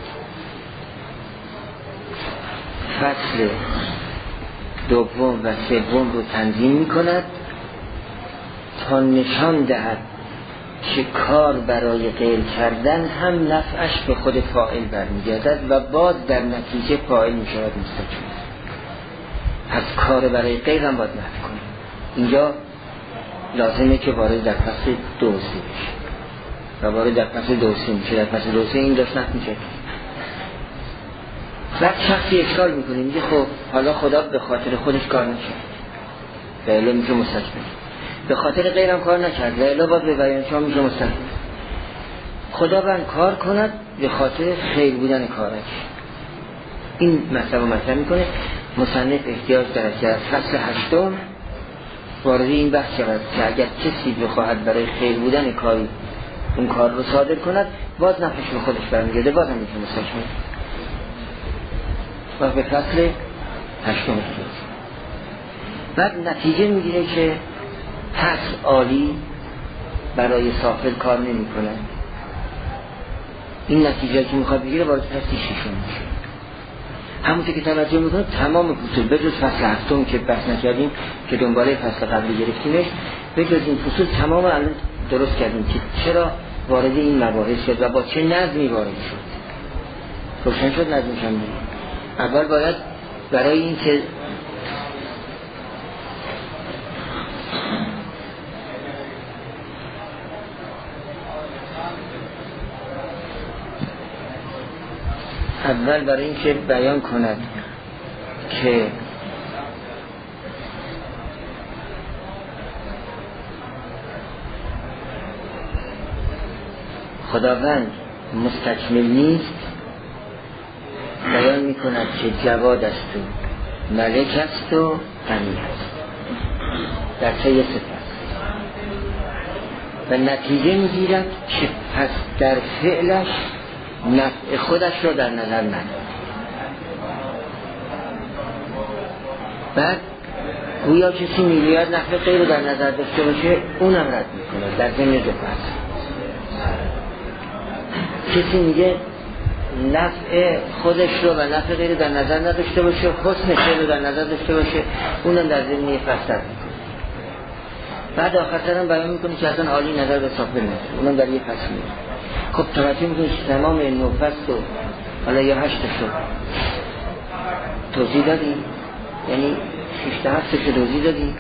Speaker 1: فصل دوم و سوم رو تنظیم میکند تا نشان دهد که کار برای غیر کردن هم نفعش به خود فاعل برمیگردد و باز در نتیجه فاعل میشود مستکمل. پس کار برای غیر هم باید نفع کنه. اینجا لازمه که وارد در فصل دوسی بشه و وارد در فصل دوسی میشه. در فصل دوسی این داشت نفع میشه. بعد شخصی اشکال میکنه، میگه خب حالا خدا به خاطر خودش کار نشد و الا میشه مستکمل، به خاطر غیرم کار نکرد و الا باید به بیانش هم میشه مستکمل. خدا باید کار کند به خاطر خیر بودن کارش. این مسئله مطرح میکنه. مصنف احتیاج دارد که از فصل هشتم وارد این بحث شود که اگر کسی بخواهد برای خیر بودن کاری اون کار رو صادر کند باز نفعش به خودش برمیگرده، باز هم میشه مستکمل. و به فصل هشتم بعد نتیجه میگیره که فصل عالی برای سافل کار نمی کنه. این نتیجه که میخواد بگیره وارد فصل ششم میشه. همونطور که توجه میکنه تمام فصول بجز فصل هفتم که بحث نکردیم که دنباله فصل قبلی گرفتیمش، بجز این فصول تمام الان درست کردیم که چرا وارد این مباحث شد و با چه نظمی وارد شد. روشن شد نظمش هم دید. اول باید برای این که اول برای اینکه بیان کند که خداوند مستکمل نیست، بیان می کند که جواد است و ملک است و غنی است در طی صفت، و نتیجه می گیرد که پس در فعلش نفع خودش را در نظر ندارد. بعد گویا کسی میگوید نفع غیر رو در نظر داشته باشه، اونم رد میکنه در ضمن دو پس. کسی میگه نفع خودش رو و نفع غیر در نظر نداشته باشه، حسن خیر رو در نظر داشته باشه، اونم در ضمن یه فصل رد میکنه. بعد آخر هم بیان میکنه که اصلا عالی نظر به صافه نیست، اونم در یه فصل میره. خب توجه میکنه که تمام این 9 فصل رو حالا یا 8 رو توضیح دادیم، یعنی 6 تا 7 رو توضیح دادیم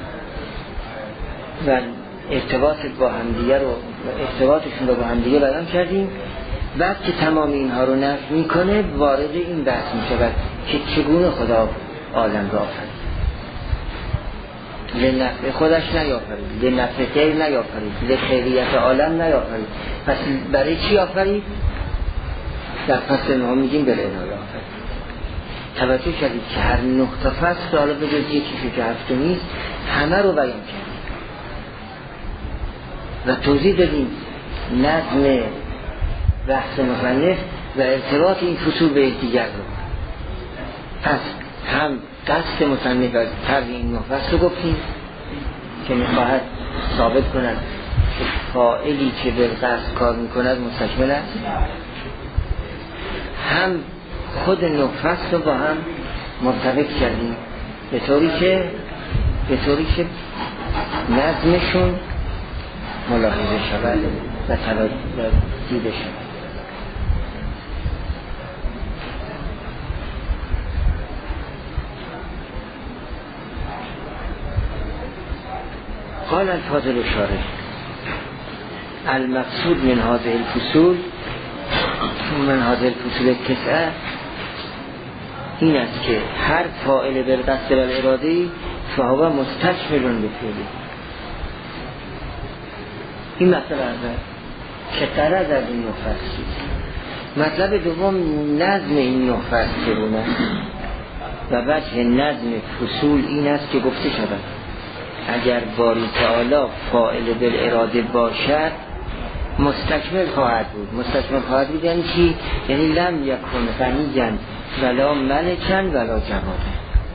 Speaker 1: و ارتباط با همدیگه رو ارتباطشون رو با همدیگه بیان کردیم. بعد که تمام اینها رو نفی میکنه وارد این بحث میشه که چگونه خدا عالم را آفرید. لنفع خودش نیافرید، لنفع غیر نیافرید، لخیریت عالم نیافرید. پس برای چی آفرید؟ در فصل 9 میگیم بالعنایه آفرید. توجه کردید که هر 9 تا فصل حالا به جز یکیشو که هفته نیست همه رو بیان کردیم و توضیح دادیم نظم بحث مصنف و ارتباط این فصول به یکدیگر رو. پس هم قصد مصنف از طرح این 9 فصل رو گفتیم که میخواهد ثابت کند که فاعلی که به قصد کار میکند مستکمل است، هم خود 9 فصل رو با هم مرتبط کردیم به طوری که نظمشون ملاحظه شود و دیده شود. قال الفاضل الشارح المقصود من هذه الفصول من هذه الفصول التسعه این است که هر فاعل بالقصد و الاراده فهو مستشمل بفعله. این مطلب اول که غرض از این 9 فصل. مطلب دوم نظم این 9 فصل چگونه و وجه نظم فصول این است که گفته شود اگر باری تعالی فاعل بالاراده باشد مستکمل خواهد بود. مستکمل خواهد بود یعنی چی؟ یعنی لم یکن غنیا ولا ملکا ولا جوادا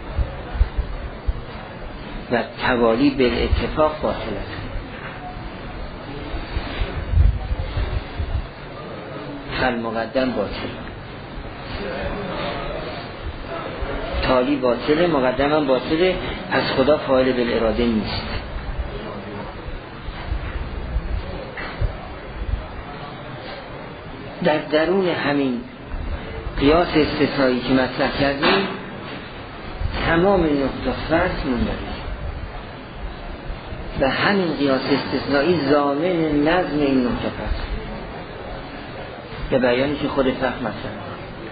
Speaker 1: و توالی بالاتفاق باطل است. فالمقدم باطل، تالی باطله، مقدم هم باطله، پس خدا فاعل بالاراده نیست. در درون همین قیاس استثنایی که مطرح کردیم تمام نقطه فرض مونده و همین قیاس استثنایی ضامن نظم این نقطه فرض به بیانی که خود فهم مطرح.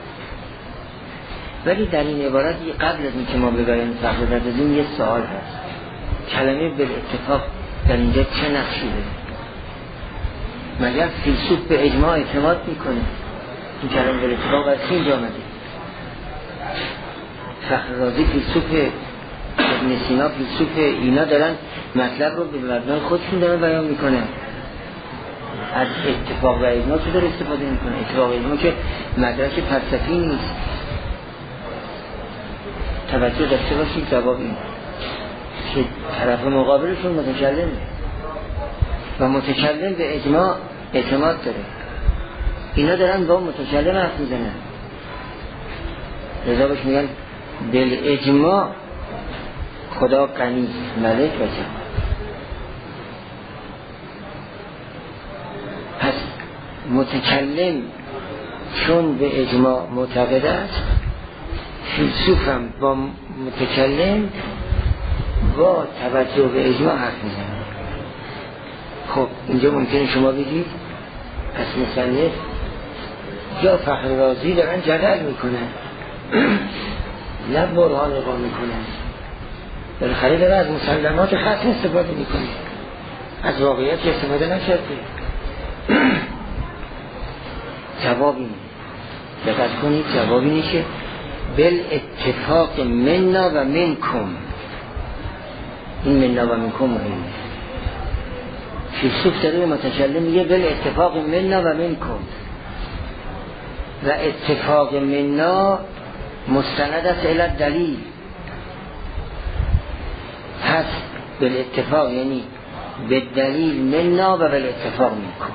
Speaker 1: ولی در این عبارت قبل از اینکه ما به بیان فهم بردازیم یه سوال هست. کلمه بالاتفاق در اینجا چه نقشی داره؟ مگر فیلسوف به اجماع اعتماد میکنه؟ این کلمه بالاتفاق از اینجا آمده. فخر رازی فیلسوف، ابن سینا فیلسوف، اینا دارن مطلب رو به مبنای خودشون دارن بیان میکنن. از اتفاق و اجماع چه داره استفاده میکنه؟ اتفاق و اجماع که مدرک فلسفی نیست. توجه داشته باشید جواب این که طرف مقابلشون متکلم و متکلم به اجماع اعتماد داره. اینا دارن با متکلم حرف میزنن، لذا بهش میگن بالاجماع خدا غنی ملک و جواد. پس متکلم چون به اجماع معتقد است، فیلسوف هم با متکلم با توجه به اجماع حرف میزنه. خب اینجا ممکنه شما بگید پس مصنف یا فخر رازی دارن جدل میکنن نه برهان اقام میکنن، بالاخره داره از مسلمات خاص استفاده میکنه، از واقعیت استفاده نکرده. جوابی دقت کنید، جوابی نیشه بل اتفاق مننا و منکم. این مننا و منکم مهمه. فیلسوف داره به متکلم میگه بل اتفاق مننا و منکم، و اتفاق مننا مستند است الی دلیل. پس بل اتفاق یعنی به دلیل مننا و بل اتفاق منکم.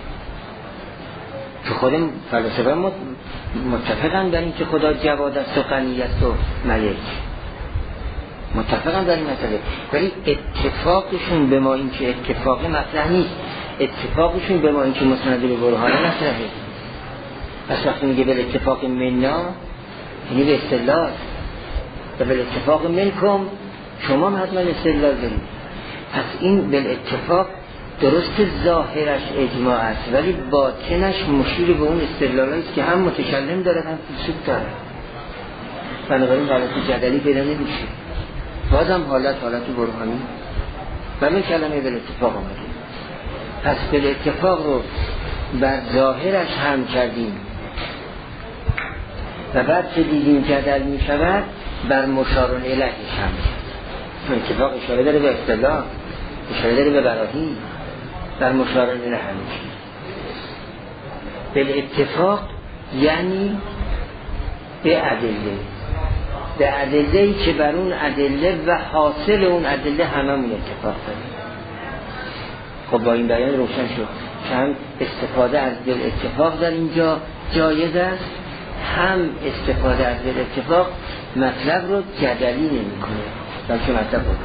Speaker 1: که خود فلسفه متفقن در این که خدا جواد است و غنی است و ملک، متفقن در این مسئله، ولی اتفاقشون به ما این که اتفاق مطرح نیست، اتفاقشون به ما این که مستند به برهان مطرحه. پس وقتی میگه به اتفاق مننا یعنی به استدلال، و به اتفاق منکم شما حتما استدلال دارید. پس این به اتفاق درست ظاهرش اجماع است ولی باطنش مشیر به اون استدلالی است که هم متکلم داره هم فیلسوف داره، بنابراین حالتی جدلی پیدا نمیشه، بازم حالت برهانی و این کلمه به اتفاق آمده. پس به اتفاق رو بر ظاهرش هم کردیم و بعد که دیدیم جدل می شود بر مشارون الیهش هم. چون اتفاق اشاره داره به اصطلاح، اشاره داره به براهین، بر مشارون الیه هم میشه. به اتفاق یعنی به ادله‌ای که بر اون ادله و حاصل اون ادله هممون اتفاق داریم. خب با این بیان روشن شد که هم استفاده از دل اتفاق در اینجا جایز است، هم استفاده از دل اتفاق مطلب رو جدلی نمی کنه بلکه مطلب رو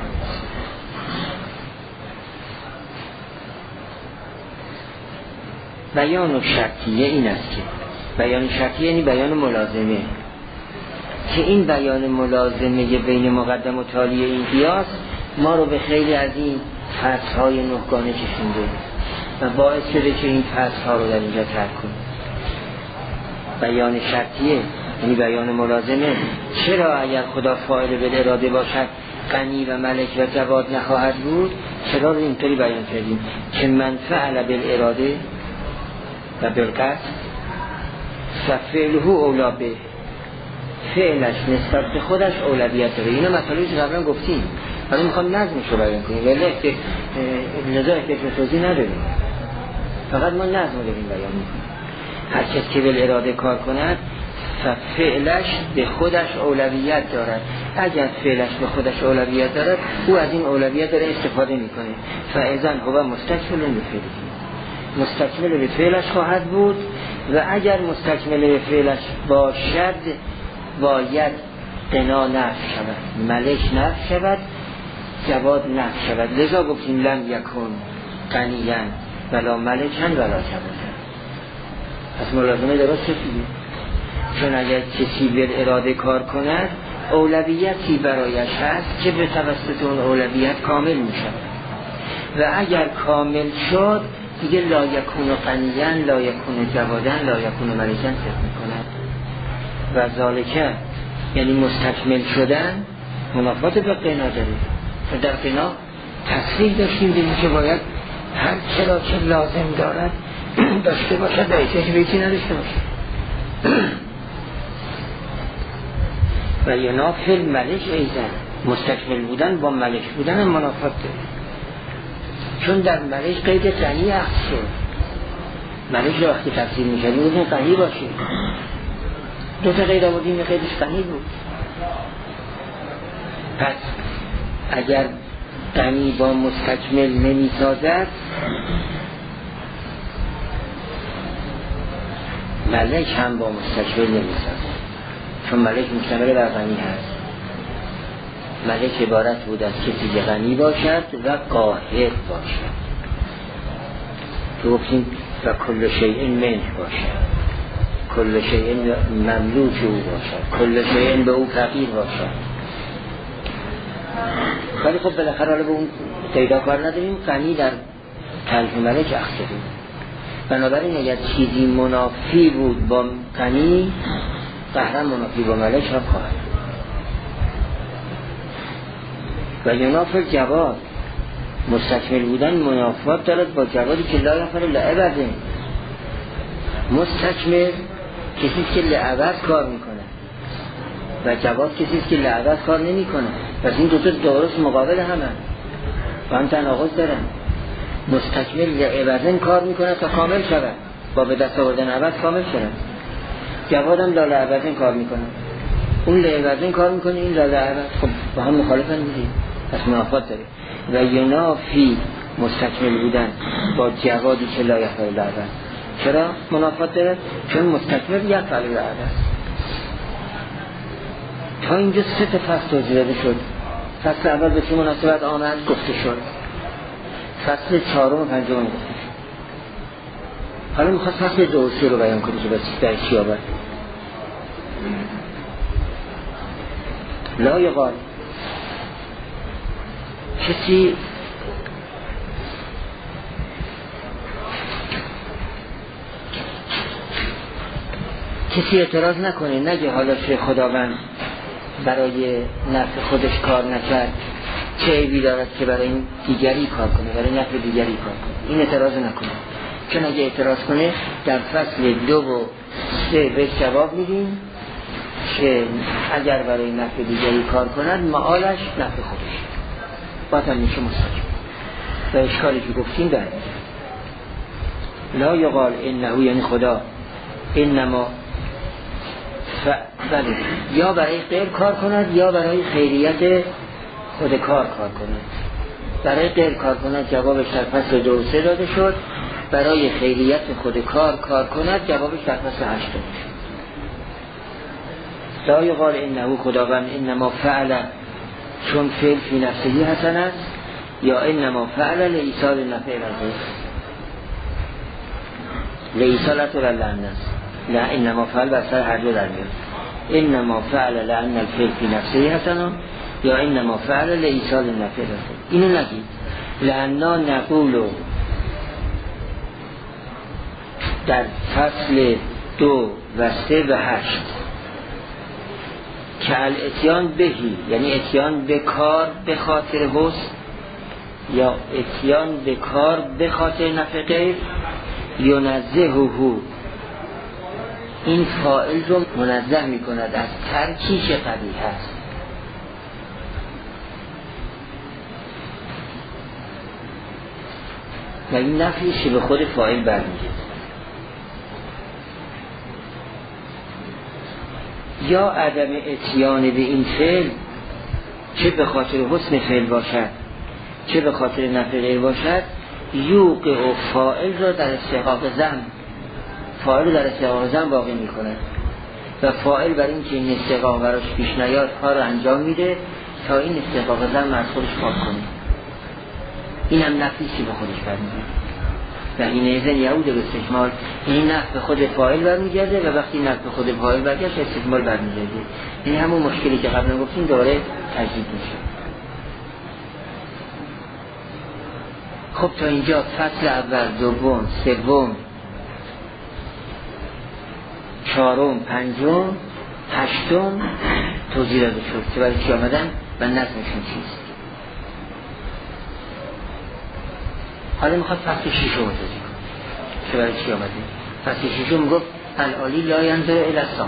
Speaker 1: بیان شرطیه این است که بیان شرطیه یعنی بیان ملازمه، که این بیان ملازمه بین مقدم و تالی این قیاس ما رو به خیلی از این فصل‌های نهگانه کشونده و باعث شده که این فصل‌ها رو در اینجا ترک کنیم. بیان شرطیه یعنی بیان ملازمه. چرا اگر خدا فاعل بالاراده باشد غنی و ملک و جواد نخواهد بود؟ چرا رو اینطوری بیان کردیم که من فعل بالاراده و بالقصد فعله اولا به، فعلش نسبت به خودش اولویت داره. اینو مطالبی که قبلا گفتیم، حالا میخوام نظمش رو بیان کنیم ولی لذا احتیاج به توضیح نداریم، فقط ما نظم رو داریم بیان میکنیم. هر کس که بالاراده کار کند فعلش به خودش اولویت دارد. اگر فعلش به خودش اولویت دارد او از این اولویت داره استفاده میکنه. فاذن هو مستکمل لفعله، مستکمل به فعلش خواهد بود و اگر مستکمل به فعلش باشد باید قنا نفی شود، ملک نفی شود، جواد نفی شود. لذا گفتیم لم یکن غنیا ولا ملکا ولا جوادا. پس ملازمه درست شد. چون اگر کسی بالاراده کار کند اولویتی برایش هست که به توسط اون اولویت کامل می شود و اگر کامل شد دیگه لا یکون غنیا لا یکون جوادا لا یکون ملکا فکر می کند. و ذالکه یعنی مستکمل شدن منافات به قنا داره. و در قنا تصریح داشتیم دیدیم که باید هر چرا که لازم دارد داشته باشد و احتیاج به چیزی نداشته باشد. و ینافل ملک ایزن، مستکمل بودن با ملک بودن هم منافات داره. چون در ملک قید غنی عقد شد. ملک رو وقتی تفسیر می‌کردیم بودیم غنی باشه، دو تا قید آوردیم یه قیدش غنی بود. پس اگر غنی با مستکمل نمی‌سازد ملک هم با مستکمل نمی‌سازد، چون ملک مشتمل بر غنی هست. ملک عبارت بود از کسی که غنی باشد و قاهر باشد، که گفتیم و کل شیء منه باشد، کل شیء مملوک او باشد، کل شیء به او فقیر باشد. ولی خب بالاخره حالا به اون قیدا کار نداریم. غنی در تعریف ملک اخذ بود. بنابراین اگر چیزی منافی بود با غنی، قهرن منافی با ملک هم خواهد و یناف الجواد، مستکمل بودن منافات دارد با جوادی که لا یفعل لعبده. مستکمل کسی که لعبت کار میکنه و جواد کسی که لعبت کار نمیکنه، پس این دوتا درست مقابل همه و هم تناقض دارن. مستکمل لعبتن کار میکنه تا کامل شود، با به دست آوردن عبد کامل شود. جواد هم لا لعبتن کار میکنه، اون لعبتن کار میکنه، این لا لعبت، خب با هم مخالفن میدیم، پس منافات داره. و ینافی مستکمل بودن با جوادی که لا یفعل لعبت. چرا منافات داره؟ چون مستکمل یفعل لعبت. تا اینجا 3 فصل توضیح داده شد. فصل اول به چه مناسبت آمد گفته شد، فصل 4 و 5 گفته شد. حالا میخواد فصل 2 و 3 رو بیان کنی که با در چی آورد. لا یقال کسی اعتراض نکنه، نگه حالا چه خداوند برای نفع خودش کار نکرد، چه عیبی دارد که برای این دیگری کار کنه، برای نفع دیگری کار کنه. این اعتراض نکنه، چون اگه اعتراض کنه در فصل 2 و 3 به جواب میدیم که اگر برای نفع دیگری کار کند معالش نفع خودش باید میشه مستقیم و اشکالی که گفتیم داره. لا یقال انه، یعنی خدا، انما بله، یا برای غیر کار کند یا برای خیریت خود کار کند. برای غیر کار کند جوابش در فصل 2 و 3 داده شد، برای خیریت خود کار کند جوابش در فصل 8 داده شد. لا یقال انه، خداوند انما فعل، چون فعل فی نفسه حسن است، یا انما فعل لایصال نفع الغیر، لایصالت و لعنه است. لا انما فعل بر سر هر دو در میاد. انما فعل لعن الفعل فی نفسه حسن، یا انما فعل لایصال نفع الغیر. اینو نگید. لعنا نقول در فصل 2 و 3 و 8 که الاتیان بهی، یعنی اتیان به کار به خاطر حسن، یا اتیان به کار به خاطر نفع غیر، ینزهه، این فاعل رو منزه می کند از ترکی که قبیح است. و این نفعی که به خود فاعل برمیگرده. یا عدم اتیان به این فعل، چه به خاطر حسن فعل باشد چه به خاطر نفع غیر باشد، یوقع و فاعل را در استحقاق ذم، فاعل در استحقاق ذم واقع می کند و فاعل برای اینکه این استحقاق براش پیش نیاد کار رو انجام میده تا این استحقاق ذم از خودش پاک کنه. این هم نفعی که به خودش برمیگرده و این ایزن یعود به استکمال. این نفع خود فاعل برمیگرده و وقتی نفع خود فاعل برگشت استکمال برمیگرده. این همون مشکلی که قبلا گفتیم دوباره تجدید میشه. خب تا اینجا فصل اول، دوم، سوم، چهارم، پنجم، هشتم توضیح داده شد که برای چی آمدن و نظمشون چیست. حالا میخواد فصل ششم رو توضیح کنه که برای چی آمده. فصل ششم گفت العالی لا ینظر الی السام،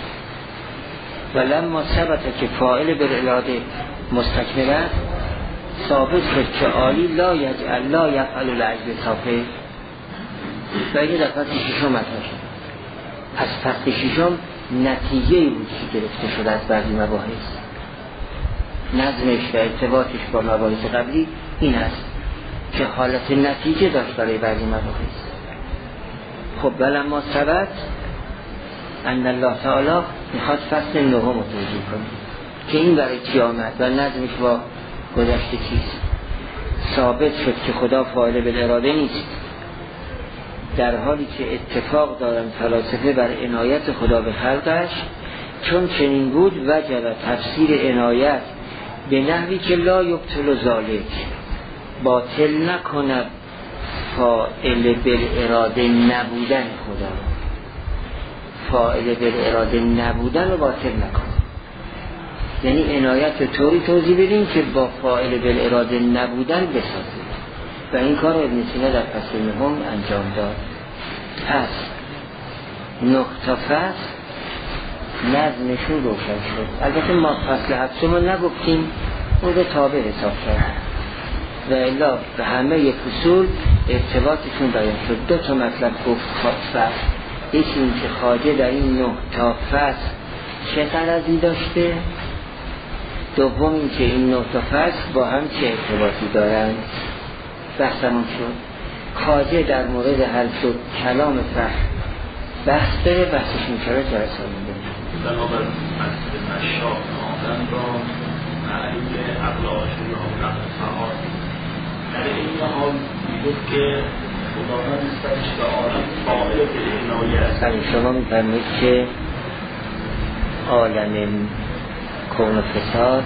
Speaker 1: و لما ثبت که فاعل بالاراده مستکمل است، ثابت شد که عالی لا یجعل لا یفعل لاجل صافه. و اگه در فصل ششم مطرح شد، پس فصل ششم نتیجه بود که گرفته شده از بعضی مباحث، نظمش و ارتباطش با مباحث قبلی این است که حالت نتیجه داشت برای بعضی مباحث. خب ولما ثبت ان الله تعالی میخواد فصل نهم رو توضیح کنه که این برای چی آمد و نظمش با گذشته چیست. ثابت شد که خدا فاعل بالاراده نیست، در حالی که اتفاق دارن فلاسفه بر عنایت خدا به خلقش، چون چنین بود وجب تفسیر عنایت به نحوی که لا یبطل ذالک، باطل نکند فاعل بالاراده نبودن خدا، فاعل بالاراده نبودن رو باطل نکن. یعنی عنایت طوری توضیح بدیم که با فاعل بالاراده نبودن بسازیم و این کار ابن سینا در فصل نهم انجام داد. پس نقطه فصل نظمشون روشن شد. البته ما فصل هفتم نگفتیم، اون رو تابع حساب کرد و الا به همه فصول ارتباطشون بیان شد. دو تا مطلب گفت فصل، یکی این که خواجه در این 9 تا فصل چه غرضی داشته، دوم این که این 9 تا فصل با هم چه ارتباطی دارند. بحثمون شد. خواجه در مورد هر دو کلام فصل بحث داره، بحثش می‌کنه جلسه می‌ده.
Speaker 2: بنابر مسئله مشاق آمدن را معلوم عقل آشوری و نقل فعال در این حال میگفت که خداوند نسبتش به عالم فاعل به عنایه است.
Speaker 1: شما می‌فرمایید که عالم کون و فساد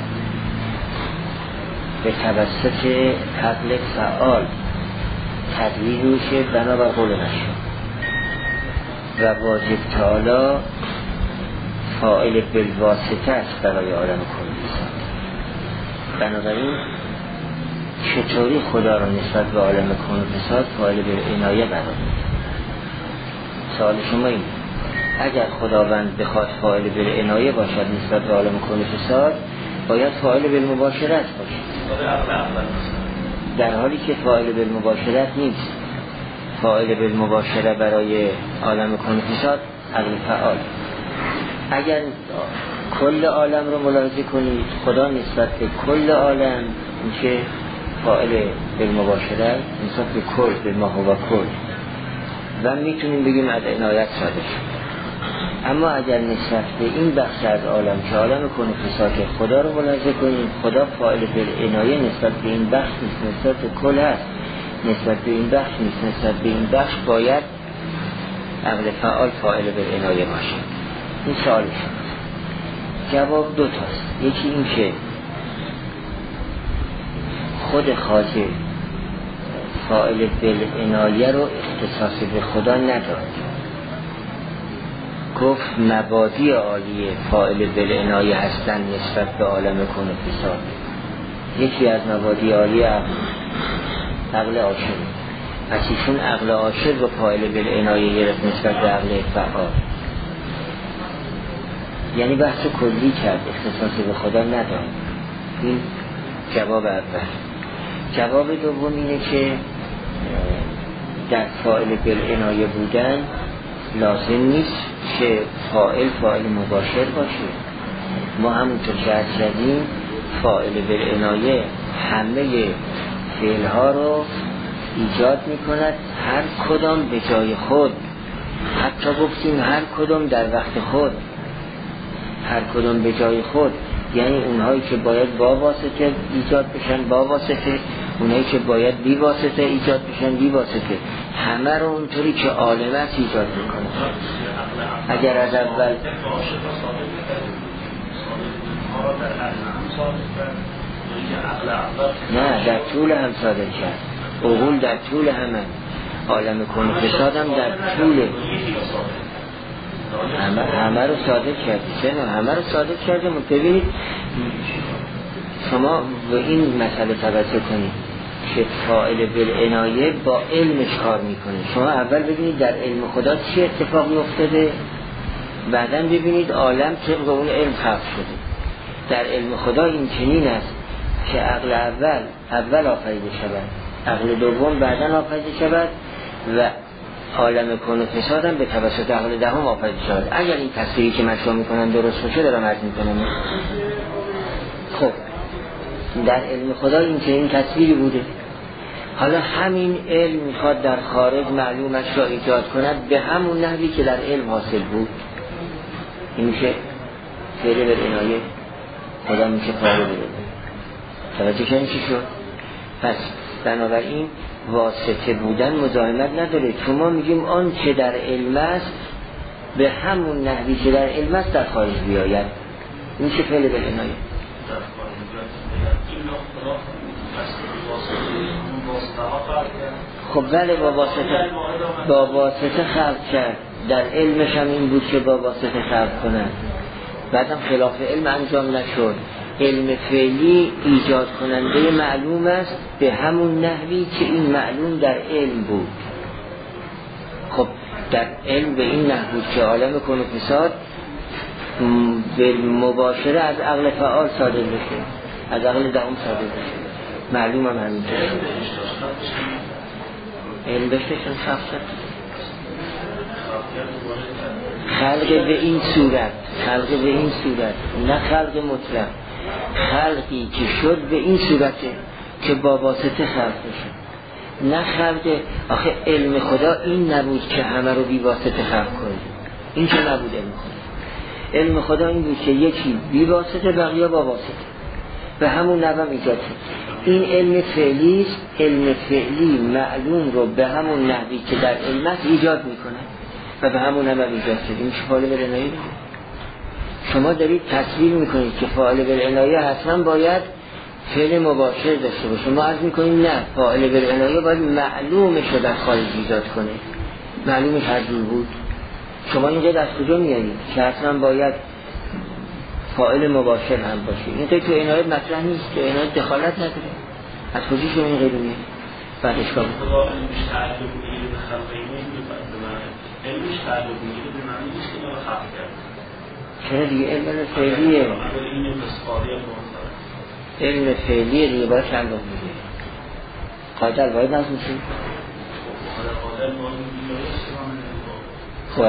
Speaker 1: به توسط عقل فعال تدبیر میشه بنابر قول مشاق و واجب تعالی فاعل بالواسطه است برای عالم کلی. بنابراین چطوری خدا را نسبت به عالم کون و فساد فاعل بالعنایه قرار میده؟ سوال شما این، اگر خداوند بخواد فاعل بالعنایه باشد نسبت به عالم کون و فساد باید فاعل بالمباشرت باشد، در حالی که فاعل بالمباشرت نیست. فاعل بالمباشره برای عالم کون و فساد عقل فعال. اگر کل عالم رو ملاحظه کنید، خدا نسبت به کل عالم میشه فاعل بالمباشره نسبت به کل، به ما هو کل، و میتونیم بگیم از عنایت صادر شد. اما اگر نسبت به این بخش از عالم که عالم کون و فساد خدا رو ملاحظه کنید، خدا فاعل بالعنایه نسبت به این بخش نیست، نسبت به کل هست. نسبت به این بخش نیست، نسبت به این بخش باید عقل فعال فاعل بالعنایه باشه. این سوال شما. جواب دو تاست. یکی این که خود خواجه فاعل بالعنایه رو اختصاص به خدا نداد، گفت مبادی عالیه فاعل بالعنایه هستن نسبت به عالم کون و فساد. یکی از مبادی عالیه عقل عاشق، پس ایشون عقل عاشق رو فاعل بالعنایه گرفت نسبت به عقل فعال، یعنی بحث کلی کرد، اختصاص به خدا نداد. این جواب اول. جواب دوم اینه که در فاعل بالعنایه بودن لازم نیست که فاعل مباشر باشه. ما همونطور که عرض کردیم فاعل بالعنایه همه فعلها رو ایجاد میکند، هر کدام به جای خود، حتی گفتیم هر کدام در وقت خود، هر کدام به جای خود، یعنی اونهایی که باید با واسطه ایجاد بشن با واسطه، اونهایی که باید بی واسطه ایجاد بشن بی واسطه، همه رو اونطوری که عالم است ایجاد میکنه. اگر از اول نه در طول هم صادر کرد، عقول در طول همه، عالم کون و فساد هم در طول همه رو صادر کرده، همه رو صادر کرده. ببینید شما به این مسئله توجه کنید که فاعل بالعنایه با علمش کار میکنه. شما اول ببینید در علم خدا چه اتفاقی افتاده، بعداً ببینید عالم طبق اون علم خلق شده. در علم خدا این چنین است که عقل اول آفریده شود، عقل دوم بعداً آفریده شود و عالم کون و فساد هم به توسط عقل دهم آفریده شود. اگر این تصویری که من شما میکنم درست باشه دارم عرض میکنم. خب در علم خدا این تصویری بوده، حالا همین علم میخواد در خارج معلومش را ایجاد کند به همون نحوی که در علم حاصل بود. این میشه فعل بالعنایه، خدا میشه فاعل بالعنایه. توجه کنید چی شد؟ پس بنابراین واسطه بودن مزاحمت نداره، چون ما میگیم آن چه در علم است به همون نحوی که در علم است در خارج بیاید. این چه فعل بالعنایه؟ خب بله با واسطه خلق کرد، در علمش هم این بود که با واسطه خلق کنن، بعدم خلاف علم انجام نشد. علم فعلی ایجاد کننده معلوم است به همون نحوی که این معلوم در علم بود. خب در علم به این نحو بود که عالم کن و فساد به مباشره از عقل فعال صادر بشه، از عقل دهم صادر بشه. معلوم هم همینطور علم بشتشن شخصت خلق به این صورت، نه خلق مطلق، خلقی که شد به این صورته که با واسطه خلق بشه، نه خلق. آخه علم خدا این نبود که همه رو بی واسطه خلق کنه، این که نبود علم خدا. علم خدا این بود که یکی بی واسطه بقیه با واسطه، به همون نوع ایجاد شد. این علم فعلی است، علم فعلی معلوم رو به همون نحوی که در علمت ایجاد میکنه و به همون نوع ایجاد شد. این فاعل بالعنایه. شما دارید تصویر میکنید که فاعل بالعنایه حتما باید فعل مباشر داشته باشه. ما عرض میکنیم نه، فاعل بالعنایه باید معلومش رو در خارج ایجاد کنه. معلومش هر جور بود. شما این قید از کجا میارید که حتما باید فاعل مباشر هم باشه؟ این قید تو عنایت مطرح نیست، تو عنایت دخالت نداره. از کجا شما این قید میارید؟ بعد اشکال
Speaker 2: خدا علمش تعلق میگیره به خلقه علمش تعلق میگیره به معنی نیست که ما خلق کرد.
Speaker 1: چرا دیگه علم فعلیه؟ علم فعلیه دیگه باید تعلق میگیره. قادر باید نظم میشه. خب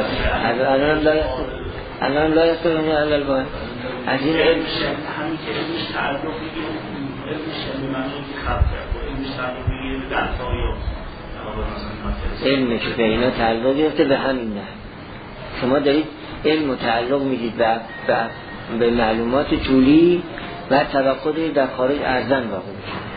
Speaker 1: الان لا یستوی علل باید از این علم
Speaker 2: همین که علمش تعلق میگیره علمش به معنی که خلق کرد و علمش تعلق میگیره به دستایی
Speaker 1: علمش به اینا تعلق گرفته به همین نه. شما دارید علم و تعلق میدید به معلومات طولی و توقع در خارج ارزن واقع میشه.